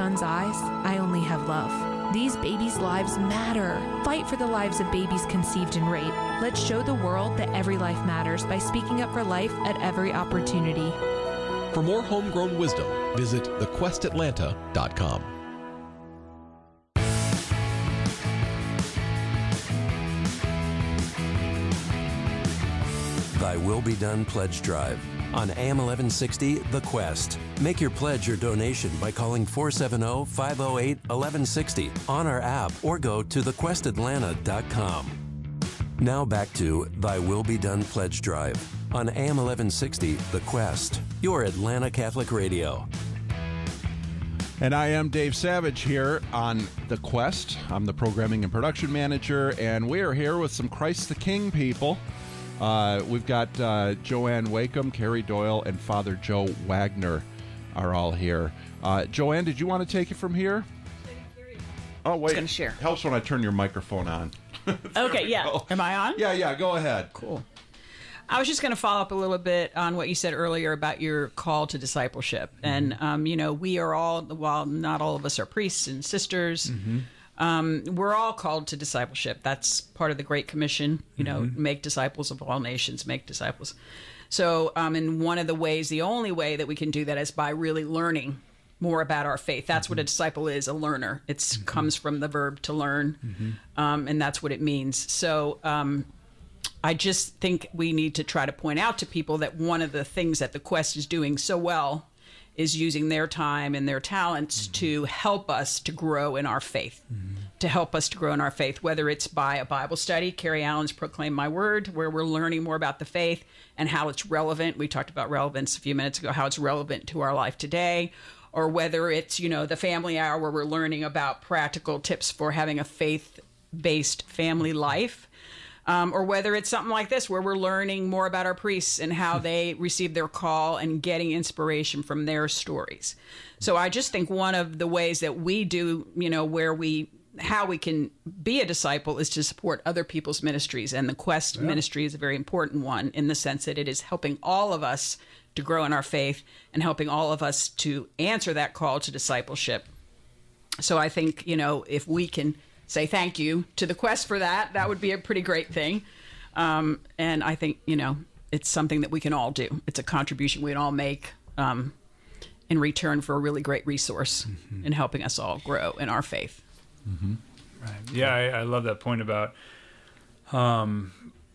son's eyes, I only have love. These babies' lives matter. Fight for the lives of babies conceived in rape. Let's show the world that every life matters by speaking up for life at every opportunity. For more homegrown wisdom, visit the quest atlanta dot com. Thy Will Be Done Pledge Drive on A M eleven sixty, The Quest. Make your pledge or donation by calling four seven zero, five zero eight, one one six zero on our app or go to the quest atlanta dot com. Now back to Thy Will Be Done Pledge Drive on A M eleven sixty, The Quest, your Atlanta Catholic radio. And I am Dave Savage here on The Quest. I'm the programming and production manager, and we are here with some Christ the King people. Uh, we've got uh, Joanne Wakeham, Carrie Doyle, and Father Joe Wagner are all here. Uh, Joanne, did you want to take it from here? Oh, wait. Gonna share. Helps when I turn your microphone on. Okay, yeah. Go. Am I on? Yeah, yeah, go ahead. Cool. I was just going to follow up a little bit on what you said earlier about your call to discipleship. Mm-hmm. And, um, you know, we are all, while not all of us are priests and sisters, mm-hmm. um, we're all called to discipleship. That's part of the Great Commission, you know, mm-hmm. make disciples of all nations, make disciples. So, um, and one of the ways, the only way that we can do that is by really learning more about our faith. That's mm-hmm. what a disciple is, a learner. It mm-hmm. comes from the verb to learn, mm-hmm. um, and that's what it means. So um, I just think we need to try to point out to people that one of the things that the Quest is doing so well is using their time and their talents mm-hmm. to help us to grow in our faith, mm-hmm. to help us to grow in our faith, whether it's by a Bible study, Carrie Allen's Proclaim My Word, where we're learning more about the faith and how it's relevant. We talked about relevance a few minutes ago, how it's relevant to our life today, or whether it's, you know, the family hour where we're learning about practical tips for having a faith-based family life. Um, or whether it's something like this, where we're learning more about our priests and how they received their call and getting inspiration from their stories. So I just think one of the ways that we do, you know, where we, how we can be a disciple is to support other people's ministries. And the Quest yeah. ministry is a very important one in the sense that it is helping all of us to grow in our faith and helping all of us to answer that call to discipleship. So I think, you know, if we can say thank you to the Quest for that, that would be a pretty great thing. Um, and I think, you know, it's something that we can all do. It's a contribution we can all make um, in return for a really great resource mm-hmm. in helping us all grow in our faith. Mm-hmm. Right. Yeah, I, I love that point about um,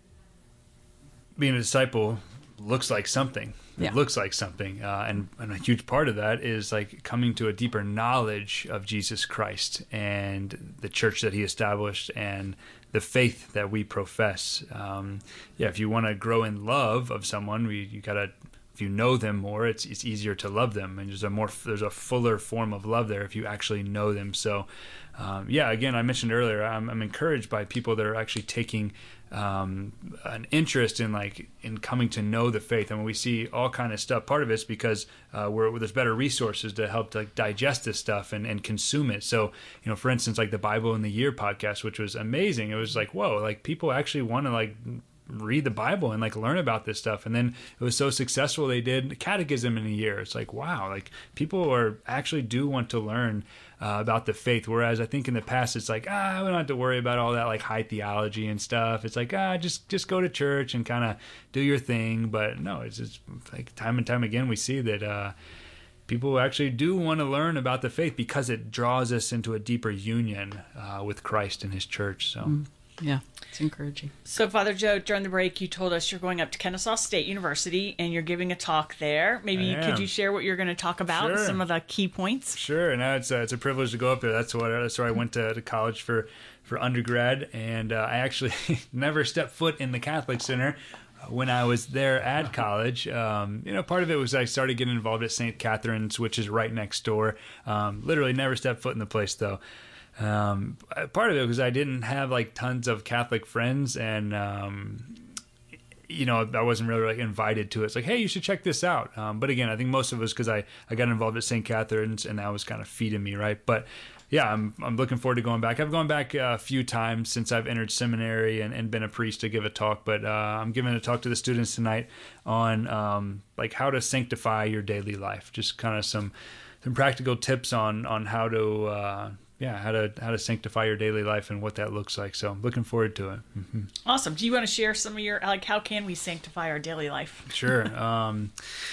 being a disciple looks like something. It yeah. looks like something. Uh, and, and a huge part of that is like coming to a deeper knowledge of Jesus Christ and the church that he established and the faith that we profess. Um, yeah, if you want to grow in love of someone, we, you got to, if you know them more, it's it's easier to love them. And there's a more, there's a fuller form of love there if you actually know them. So, um, yeah, again, I mentioned earlier, I'm, I'm encouraged by people that are actually taking um, an interest in like in coming to know the faith. I mean, we see all kind of stuff. Part of it's because uh, we're, there's better resources to help to like, digest this stuff and, and consume it. So, you know, for instance, like the Bible in the Year podcast, which was amazing. It was like, whoa, like people actually want to like read the Bible and like learn about this stuff. And then it was so successful, they did catechism in a year. It's like, wow, like people are actually do want to learn uh, about the faith. Whereas I think in the past, it's like, ah, we don't have to worry about all that like high theology and stuff. It's like, ah, just, just go to church and kind of do your thing. But no, it's just like time and time again, we see that, uh, people actually do want to learn about the faith because it draws us into a deeper union uh, with Christ and his church. So, mm. Yeah, it's encouraging. So, Father Joe, during the break, you told us you're going up to Kennesaw State University and you're giving a talk there. Maybe could you share what you're going to talk about, sure. some of the key points? Sure. Now it's a, it's a privilege to go up there. That's what that's where I went to, to college for for undergrad, and uh, I actually never stepped foot in the Catholic Center when I was there at college. Um, you know, part of it was I started getting involved at Saint Catherine's, which is right next door. Um, literally never stepped foot in the place though. Um, part of it was I didn't have like tons of Catholic friends, and um, you know, I wasn't really like invited to it. It's like, hey, you should check this out. Um, but again, I think most of it was because I, I got involved at Saint Catherine's, and that was kind of feeding me, right? But yeah, I'm I'm looking forward to going back. I've gone back a few times since I've entered seminary and, and been a priest to give a talk, but uh, I'm giving a talk to the students tonight on um, like how to sanctify your daily life. Just kind of some some practical tips on on how to uh, yeah how to how to sanctify your daily life and what that looks like. So I'm looking forward to it. Mm-hmm. Awesome. Do you want to share some of your, like, how can we sanctify our daily life? Sure. Um,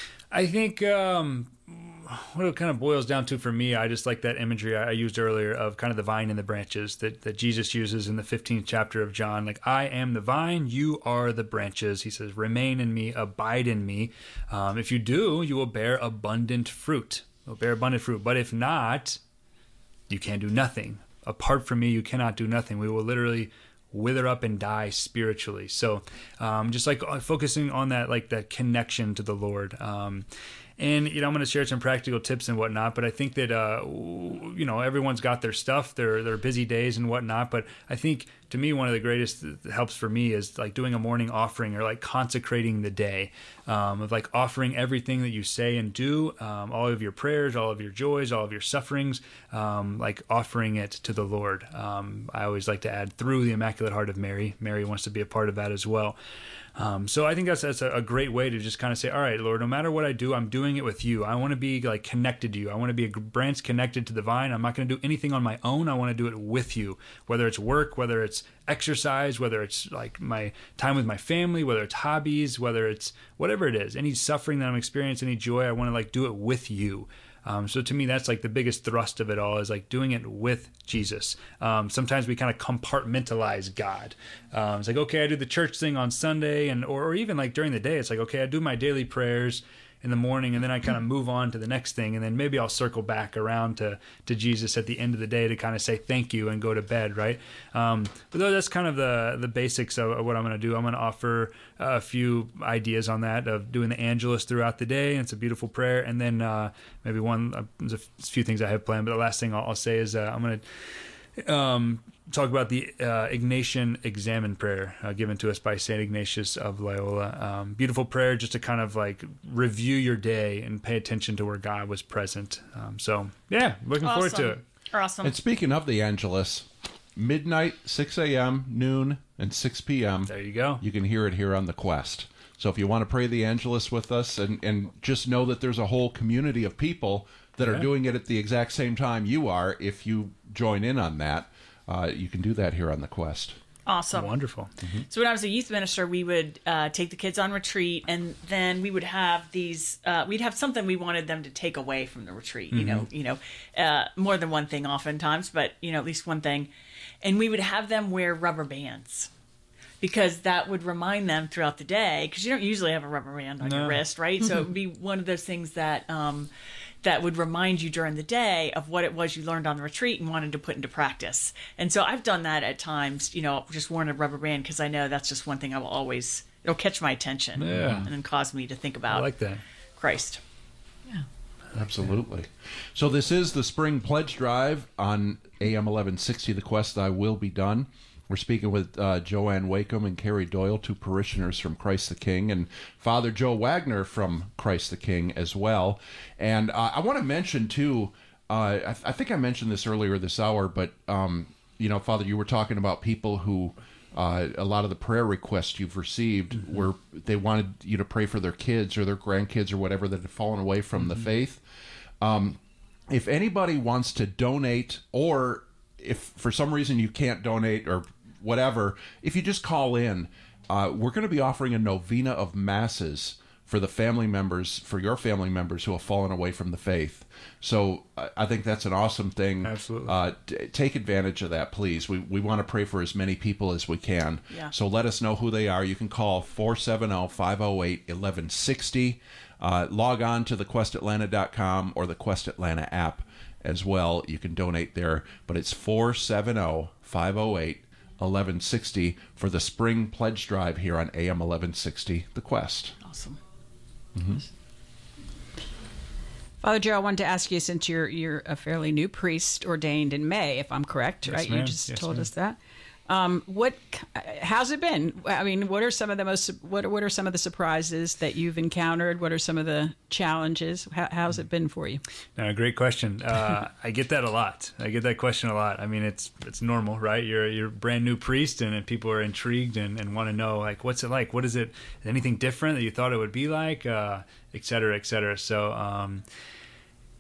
I think um, what it kind of boils down to for me, I just like that imagery I used earlier of kind of the vine and the branches that, that Jesus uses in the fifteenth chapter of John. Like, I am the vine, you are the branches. He says, remain in me, abide in me. Um, if you do, you will bear abundant fruit. You'll bear abundant fruit. But if not, you can do nothing. Apart from me, you cannot do nothing. We will literally wither up and die spiritually. So um, just like focusing on that, like that connection to the Lord. Um, and, you know, I'm going to share some practical tips and whatnot, but I think that, uh, you know, everyone's got their stuff, their, their busy days and whatnot. But I think to me, one of the greatest that helps for me is like doing a morning offering or like consecrating the day, um, of like offering everything that you say and do, um, all of your prayers, all of your joys, all of your sufferings, um, like offering it to the Lord. Um, I always like to add through the Immaculate Heart of Mary. Mary wants to be a part of that as well. Um, so I think that's that's a great way to just kind of say, all right, Lord, no matter what I do, I'm doing it with you. I want to be like connected to you. I want to be a branch connected to the vine. I'm not going to do anything on my own. I want to do it with you, whether it's work, whether it's exercise, whether it's like my time with my family, whether it's hobbies, whether it's whatever it is, any suffering that I'm experiencing, any joy, I want to like do it with you. Um, so to me, that's like the biggest thrust of it all is like doing it with Jesus. Um, sometimes we kind of compartmentalize God. Um, it's like, okay, I do the church thing on Sunday, and or, or even like during the day, it's like, okay, I do my daily prayers in the morning, and then I kind of move on to the next thing, and then maybe I'll circle back around to to Jesus at the end of the day to kind of say thank you and go to bed, right? Um, but though that's kind of the the basics of, of what I'm going to do. I'm going to offer a few ideas on that of doing the Angelus throughout the day. It's a beautiful prayer, and then uh, maybe one. Uh, there's a few things I have planned, but the last thing I'll, I'll say is uh, I'm going to um, talk about the uh, Ignatian Examen prayer uh, given to us by Saint Ignatius of Loyola. Um, beautiful prayer just to kind of like review your day and pay attention to where God was present. Um, so, yeah, looking awesome. forward to it. Awesome. And speaking of the Angelus, midnight, six a.m., noon, and six p.m. There you go. You can hear it here on The Quest. So if you want to pray the Angelus with us, and, and just know that there's a whole community of people that yeah. are doing it at the exact same time you are, if you join in on that, uh, you can do that here on The Quest. Awesome. Wonderful. Mm-hmm. So when I was a youth minister, we would uh, take the kids on retreat, and then we would have these. Uh, we'd have something we wanted them to take away from the retreat. You Mm-hmm. know, you know, uh, more than one thing, oftentimes, but you know, at least one thing. And we would have them wear rubber bands, because that would remind them throughout the day. Because you don't usually have a rubber band on No. your wrist, right? So it would be one of those things that. Um, that would remind you during the day of what it was you learned on the retreat and wanted to put into practice. And so I've done that at times, you know, just worn a rubber band because I know that's just one thing I will always, it'll catch my attention Yeah. and then cause me to think about I like that. Christ. Yeah. Absolutely. So this is the Spring Pledge Drive on A M eleven sixty, The Quest, Thy Will Be Done. We're speaking with uh, Joanne Wakeham and Carrie Doyle, two parishioners from Christ the King, and Father Joe Wagner from Christ the King as well. And uh, I want to mention, too, uh, I, th- I think I mentioned this earlier this hour, but, um, you know, Father, you were talking about people who, uh, a lot of the prayer requests you've received mm-hmm. where they wanted you to pray for their kids or their grandkids or whatever that had fallen away from mm-hmm. the faith. Um, if anybody wants to donate, or if for some reason you can't donate or whatever, if you just call in, uh, we're going to be offering a novena of masses for the family members, for your family members who have fallen away from the faith. So I, I think that's an awesome thing. Absolutely. Uh, t- take advantage of that, please. We we want to pray for as many people as we can. Yeah. So let us know who they are. You can call four seven zero, five zero eight, one one six zero. Uh, log on to the quest atlanta dot com or the Quest Atlanta app as well. You can donate there. But it's four seven zero, five zero eight, one one six zero for the Spring Pledge Drive here on A M eleven sixty, The Quest. Awesome. Mm-hmm. Father Joe, I wanted to ask you, since you're you're a fairly new priest ordained in May, if I'm correct, Yes, right? ma'am. You just Yes, told ma'am. us that. Um, what? How's it been? I mean, what are some of the most? What are, what are some of the surprises that you've encountered? What are some of the challenges? How, how's it been for you? No, great question. Uh, I get that a lot. I get that question a lot. I mean, it's it's normal, right? You're you're a brand new priest, and, and people are intrigued and, and want to know, like, what's it like? What is it? Anything different that you thought it would be like? Uh, et cetera, et cetera. So, um,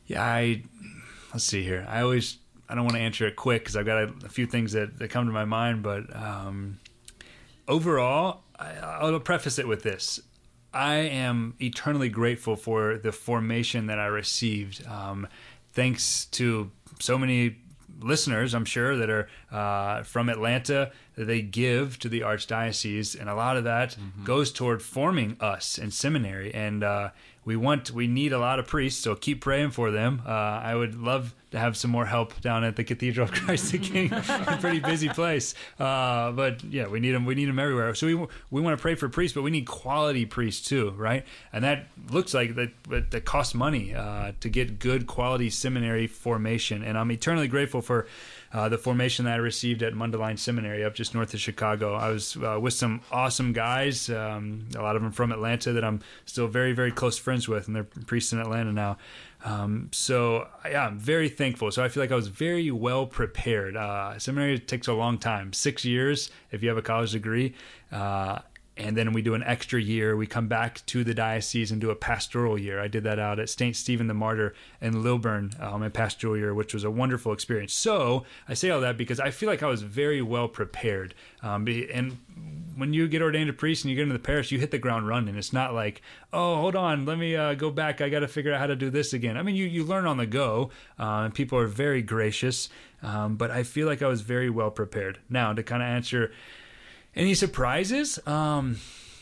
Yeah, I let's see here. I always I don't want to answer it quick because I've got a, a few things that, that come to my mind. But um, overall, I, I'll preface it with this. I am eternally grateful for the formation that I received. Um, thanks to so many listeners, I'm sure, that are uh, from Atlanta, that they give to the Archdiocese, and a lot of that mm-hmm. goes toward forming us in seminary. And uh, we want, we need a lot of priests, so keep praying for them. Uh, I would love to have some more help down at the Cathedral of Christ the King, a pretty busy place. Uh, but yeah, we need them. We need them everywhere. So we we want to pray for priests, but we need quality priests too, right? And that looks like that that, that costs money uh, to get good quality seminary formation. And I'm eternally grateful for uh, the formation that I received at Mundelein Seminary up just north of Chicago. I was uh, with some awesome guys, um, a lot of them from Atlanta that I'm still very, very close friends with, and they're priests in Atlanta now. Um, so yeah, I'm very thankful. So I feel like I was very well prepared. Uh, seminary takes a long time, six years if you have a college degree. Uh, and then we do an extra year. We come back to the diocese and do a pastoral year. I did that out at Saint Stephen the Martyr in Lilburn, um, my pastoral year, which was a wonderful experience. So I say all that because I feel like I was very well prepared. Um, and when you get ordained a priest and you get into the parish, you hit the ground running. It's not like, oh, hold on, let me uh, go back. I got to figure out how to do this again. I mean, you, you learn on the go, uh, and people are very gracious. Um, but I feel like I was very well prepared. Now, to kind of answer any surprises, um,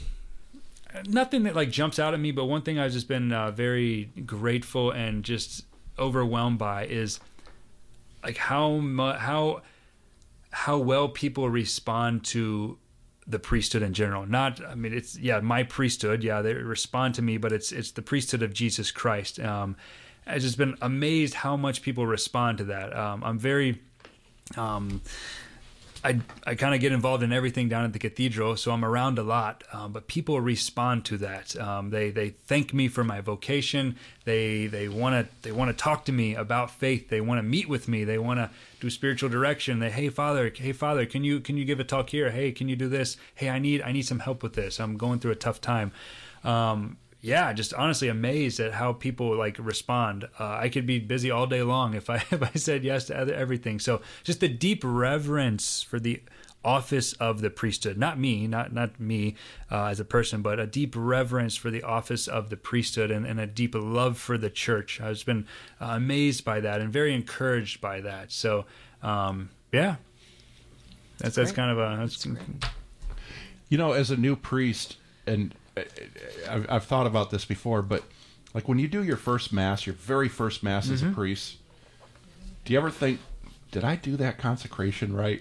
nothing that like jumps out at me. But one thing I've just been uh, very grateful and just overwhelmed by is like how mu- how how well people respond to the priesthood in general. Not, I mean, it's, yeah, my priesthood. Yeah, they respond to me, but it's, it's the priesthood of Jesus Christ. Um, I've just been amazed how much people respond to that. Um, I'm very, um, I, I kind of get involved in everything down at the cathedral, so I'm around a lot, um, but people respond to that. Um, they, they thank me for my vocation. They, they want to, they want to talk to me about faith. They want to meet with me. They want to do spiritual direction. They, hey Father, hey Father, can you, can you give a talk here? Hey, can you do this? Hey, I need, I need some help with this. I'm going through a tough time. Um, yeah, just honestly amazed at how people like respond. Uh, I could be busy all day long if I if I said yes to everything. So just the deep reverence for the office of the priesthood. Not me, not not me uh, as a person, but a deep reverence for the office of the priesthood and, and a deep love for the church. I've just been uh, amazed by that and very encouraged by that. So um, yeah, that's that's, that's kind of a. That's, you know, as a new priest, and I've, I've thought about this before, but like when you do your first mass, your very first mass mm-hmm. as a priest, do you ever think, did I do that consecration right?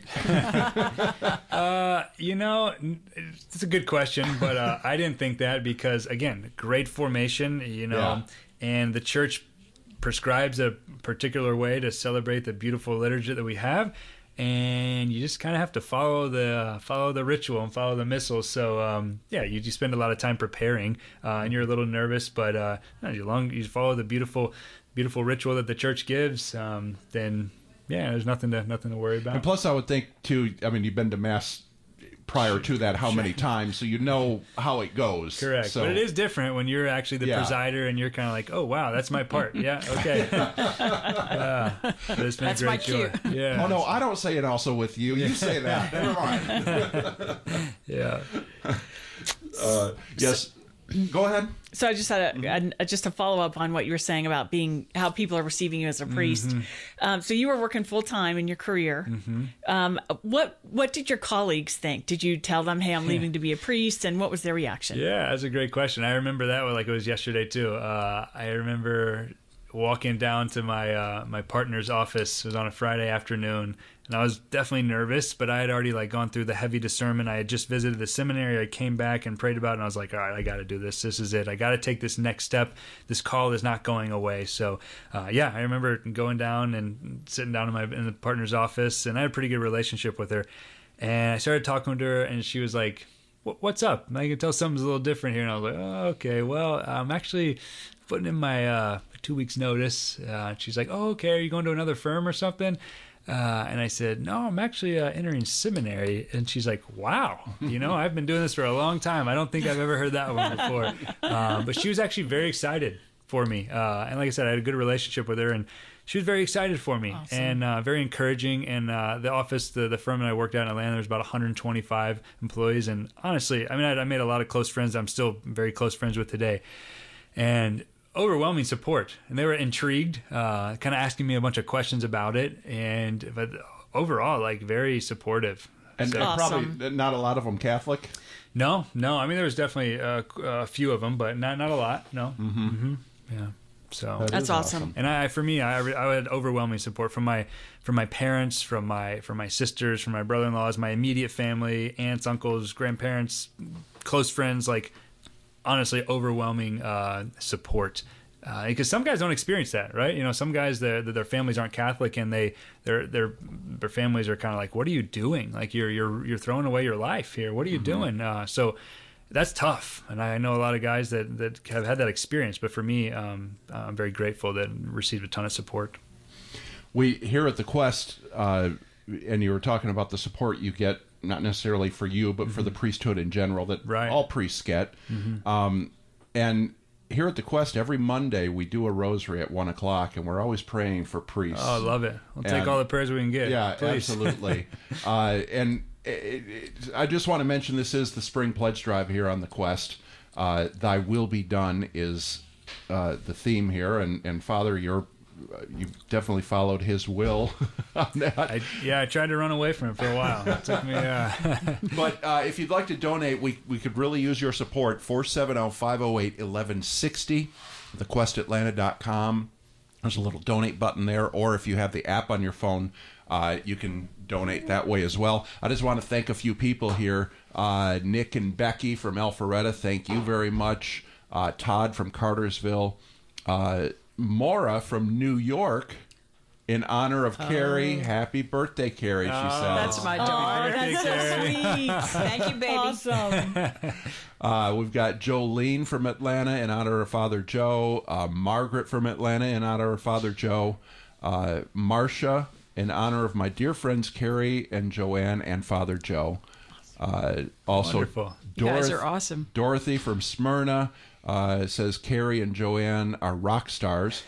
uh, you know, it's a good question, but uh, I didn't think that because, again, great formation, you know, yeah. and the church prescribes a particular way to celebrate the beautiful liturgy that we have. And you just kind of have to follow the follow the ritual and follow the missals. So um, yeah, you, you spend a lot of time preparing, uh, and you're a little nervous, but uh, you long you follow the beautiful beautiful ritual that the church gives. Um, then yeah, there's nothing to nothing to worry about. And plus, I would think too. I mean, you've been to mass prior to that how many times, so you know how it goes. Correct. So, but it is different when you're actually the yeah. presider and you're kind of like, oh wow, that's my part. Yeah, okay. uh, it's been that's a great my joy. cue. Yeah. Oh no, I don't say it also with you. You say that. Never mind. yeah. Uh, yes. Go ahead. So I just had a, mm-hmm. a just to follow up on what you were saying about being how people are receiving you as a priest. Mm-hmm. Um, so you were working full time in your career. Mm-hmm. Um, what what did your colleagues think? Did you tell them, "Hey, I'm leaving to be a priest," and what was their reaction? Yeah, that's a great question. I remember that like it was yesterday too. Uh, I remember walking down to my uh, my partner's office. It was on a Friday afternoon. And I was definitely nervous, but I had already like gone through the heavy discernment. I had just visited the seminary. I came back and prayed about it, and I was like, all right, I got to do this. This is it. I got to take this next step. This call is not going away. So, uh, yeah, I remember going down and sitting down in my in the partner's office, and I had a pretty good relationship with her. And I started talking to her, and she was like, what's up? I can tell something's a little different here. And I was like, oh, okay, well, I'm actually putting in my uh, two weeks notice. Uh, she's like, oh, okay, are you going to another firm or something? Uh, and I said, no, I'm actually uh, entering seminary. And she's like, wow, you know, I've been doing this for a long time. I don't think I've ever heard that one before. Uh, but she was actually very excited for me. Uh, and like I said, I had a good relationship with her, and she was very excited for me. Awesome. And uh, very encouraging. And uh, the office, the, the firm that I worked at in Atlanta, there was about one hundred twenty-five employees. And honestly, I mean, I, I made a lot of close friends I'm still very close friends with today. And overwhelming support. And they were intrigued, uh, kind of asking me a bunch of questions about it. And but overall, like, very supportive. And So- awesome. Probably not a lot of them Catholic? No, no. I mean, there was definitely uh, a few of them, but not not a lot. No. Mm-hmm. Mm-hmm. Yeah. So That That's awesome. awesome. And I, for me, I, I had overwhelming support from my from my parents, from my from my sisters, from my brother-in-laws, my immediate family, aunts, uncles, grandparents, close friends. Like, honestly, overwhelming uh, support. Uh, because some guys don't experience that, right? You know, some guys, their their families aren't Catholic, and they their their their families are kind of like, "What are you doing? Like, you're you're you're throwing away your life here. What are you Mm-hmm. doing?" Uh, so that's tough, and I know a lot of guys that that have had that experience. But for me, um, I'm very grateful that I received a ton of support. We here at the Quest, uh, and you were talking about the support you get, not necessarily for you, but mm-hmm. for the priesthood in general, that right. all priests get. Mm-hmm. Um, and here at the Quest, every Monday we do a rosary at one o'clock, and we're always praying for priests. Oh, I love it. We'll And- take all the prayers we can get. Yeah, please. absolutely. uh, and it, it, I just want to mention this is the spring pledge drive here on the Quest. Uh, Thy will be done is uh, the theme here, and and Father, you're you've definitely followed His will on that. I, yeah, I tried to run away from it for a while. It took me. Uh... But uh, if you'd like to donate, we we could really use your support. four seven zero, five zero eight, one one six zero, the quest atlanta dot com. There's a little donate button there, or if you have the app on your phone, uh, you can donate that way as well. I just want to thank a few people here. Uh, Nick and Becky from Alpharetta, thank you very much. Uh, Todd from Cartersville. Uh, Maura from New York, in honor of Oh. Carrie. Happy birthday, Carrie, she says. That's my daughter. birthday, That's so Carrie. sweet. Thank you, baby. Awesome. Uh, we've got Jolene from Atlanta in honor of Father Joe. Uh, Margaret from Atlanta in honor of Father Joe. Uh, Marcia in honor of my dear friends Carrie and Joanne and Father Joe. Uh, also, Wonderful. You guys Doroth- are awesome. Dorothy from Smyrna uh, says Carrie and Joanne are rock stars.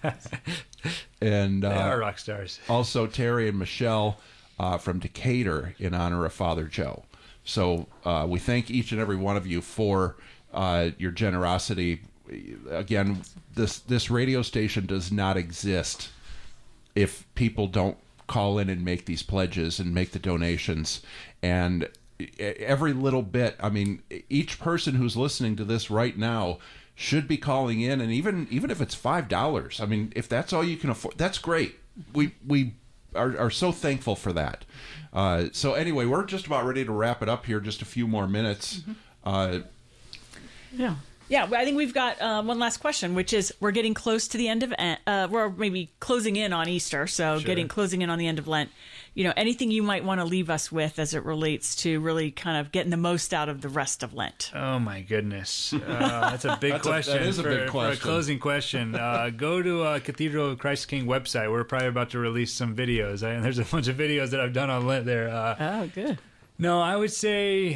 And They uh, are rock stars. also Terry and Michelle uh, from Decatur in honor of Father Joe. So uh, we thank each and every one of you for uh, your generosity. Again, this this radio station does not exist if people don't call in and make these pledges and make the donations. And every little bit, I mean, each person who's listening to this right now should be calling in, and even even if it's five dollars, I mean, if that's all you can afford, that's great. We we are, are so thankful for that. Uh, so anyway, we're just about ready to wrap it up here. Just a few more minutes. Mm-hmm. Uh, Yeah. Yeah, I think we've got uh, one last question, which is we're getting close to the end of uh, we're maybe closing in on Easter, so Sure. getting closing in on the end of Lent. You know, anything you might want to leave us with as it relates to really kind of getting the most out of the rest of Lent? Oh my goodness, uh, that's a big That's a- question. that is a for, big for question. a closing question. Uh, go to uh, Cathedral of Christ King website. We're probably about to release some videos. I, there's a bunch of videos that I've done on Lent there. Uh, Oh, good. No, I would say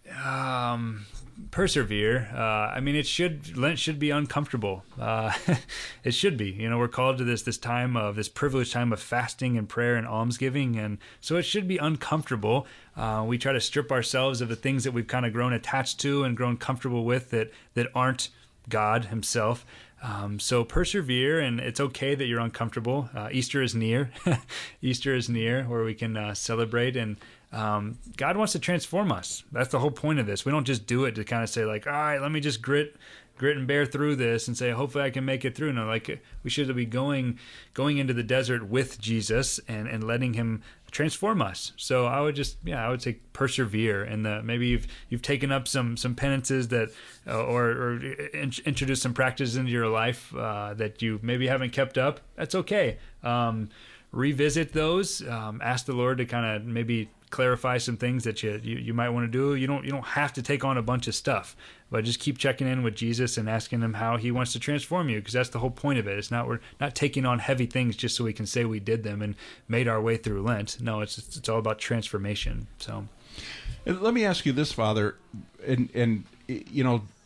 um, persevere. Uh, I mean, it should Lent should be uncomfortable. Uh, it should be. You know, we're called to this this time of this privileged time of fasting and prayer and almsgiving, and so it should be uncomfortable. Uh, we try to strip ourselves of the things that we've kind of grown attached to and grown comfortable with that that aren't God Himself. Um, so persevere, and it's okay that you're uncomfortable. Uh, Easter is near. Easter is near, where we can uh, celebrate, and um, God wants to transform us. That's the whole point of this. We don't just do it to kind of say like, all right, let me just grit, grit and bear through this, and say, hopefully I can make it through. No, like we should be going, going into the desert with Jesus and and letting Him transform us. So I would just, yeah, I would say persevere, and the, maybe you've you've taken up some some penances that, uh, or or in, introduced some practices into your life uh, that you maybe haven't kept up. That's okay. Um, revisit those. Um, ask the Lord to kind of maybe clarify some things that you, you you might want to do. You don't you don't have to take on a bunch of stuff, but just keep checking in with Jesus and asking Him how He wants to transform you, because that's the whole point of it. It's not we're not taking on heavy things just so we can say we did them and made our way through Lent. No, it's it's all about transformation. So let me ask you this, Father, and and you know,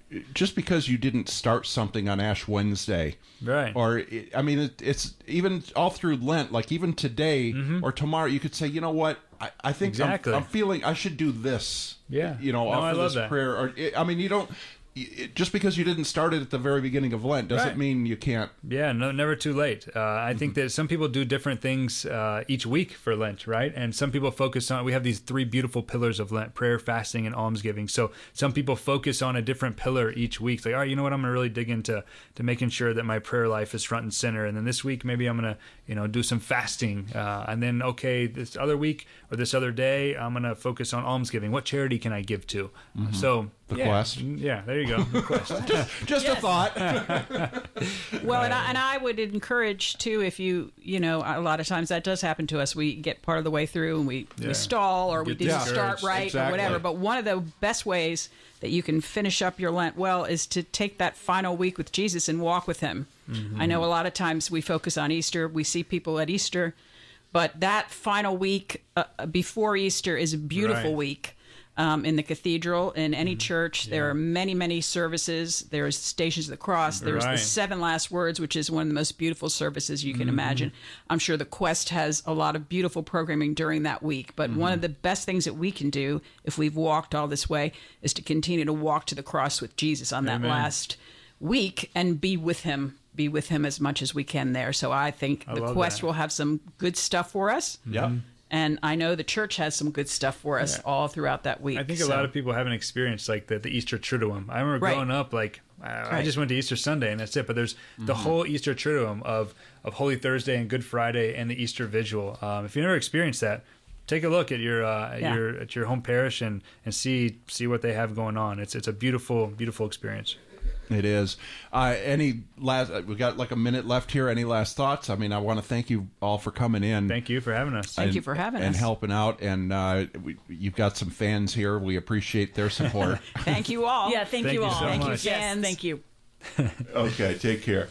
just because you didn't start something on Ash Wednesday, right? Or I mean, it, it's even all through Lent. Like even today Mm-hmm. or tomorrow, you could say, you know what? I, I think Exactly. I'm, I'm feeling I should do this. Yeah. You know, No, offer I love this that. prayer. Or I mean, you don't. It, just because you didn't start it at the very beginning of Lent doesn't Right. mean you can't. Yeah, no, never too late. Uh, I think that some people do different things uh, each week for Lent, right? And some people focus on, we have these three beautiful pillars of Lent: prayer, fasting, and almsgiving. So some people focus on a different pillar each week. It's like, all right, you know what? I'm going to really dig into to making sure that my prayer life is front and center. And then this week, maybe I'm going to, you know, do some fasting. Uh, and then, okay, this other week or this other day, I'm going to focus on almsgiving. What charity can I give to? Mhm. So The yeah, quest. Yeah, there you go. The quest. just just a thought. Well, and I, and I would encourage too, if you you know, a lot of times that does happen to us. We get part of the way through and we, Yeah. we stall, or we Get didn't discouraged. start right, Exactly. or whatever. But one of the best ways that you can finish up your Lent well is to take that final week with Jesus and walk with Him. Mm-hmm. I know a lot of times we focus on Easter. We see people at Easter, but that final week uh, before Easter is a beautiful Right. week. Um, in the cathedral, in any church, there are many, many services. There's Stations of the Cross. There's Right. the Seven Last Words, which is one of the most beautiful services you can imagine. I'm sure the Quest has a lot of beautiful programming during that week. But one of the best things that we can do, if we've walked all this way, is to continue to walk to the cross with Jesus on that Amen. last week and be with Him. Be with Him as much as we can there. So I think I the love Quest that. will have some good stuff for us. Yeah. And I know the church has some good stuff for us Yeah. all throughout that week. I think so. a lot of people haven't experienced like the, the Easter Triduum. I remember Right. growing up, like I, I Right. just went to Easter Sunday and that's it. But there's the whole Easter Triduum of of Holy Thursday and Good Friday and the Easter Vigil. Um, if you never experienced that, take a look at your uh, at Yeah. your at your home parish and and see see what they have going on. It's it's a beautiful beautiful experience. It is. Uh, any last? We got like a minute left here. Any last thoughts? I mean, I want to thank you all for coming in. Thank you for having us. Thank and, you for having and us. helping out. And uh, we, you've got some fans here. We appreciate their support. Thank you all. Yeah, thank, Thank you you all. so Thank you, much. Yes, fans. thank you. Okay, take care.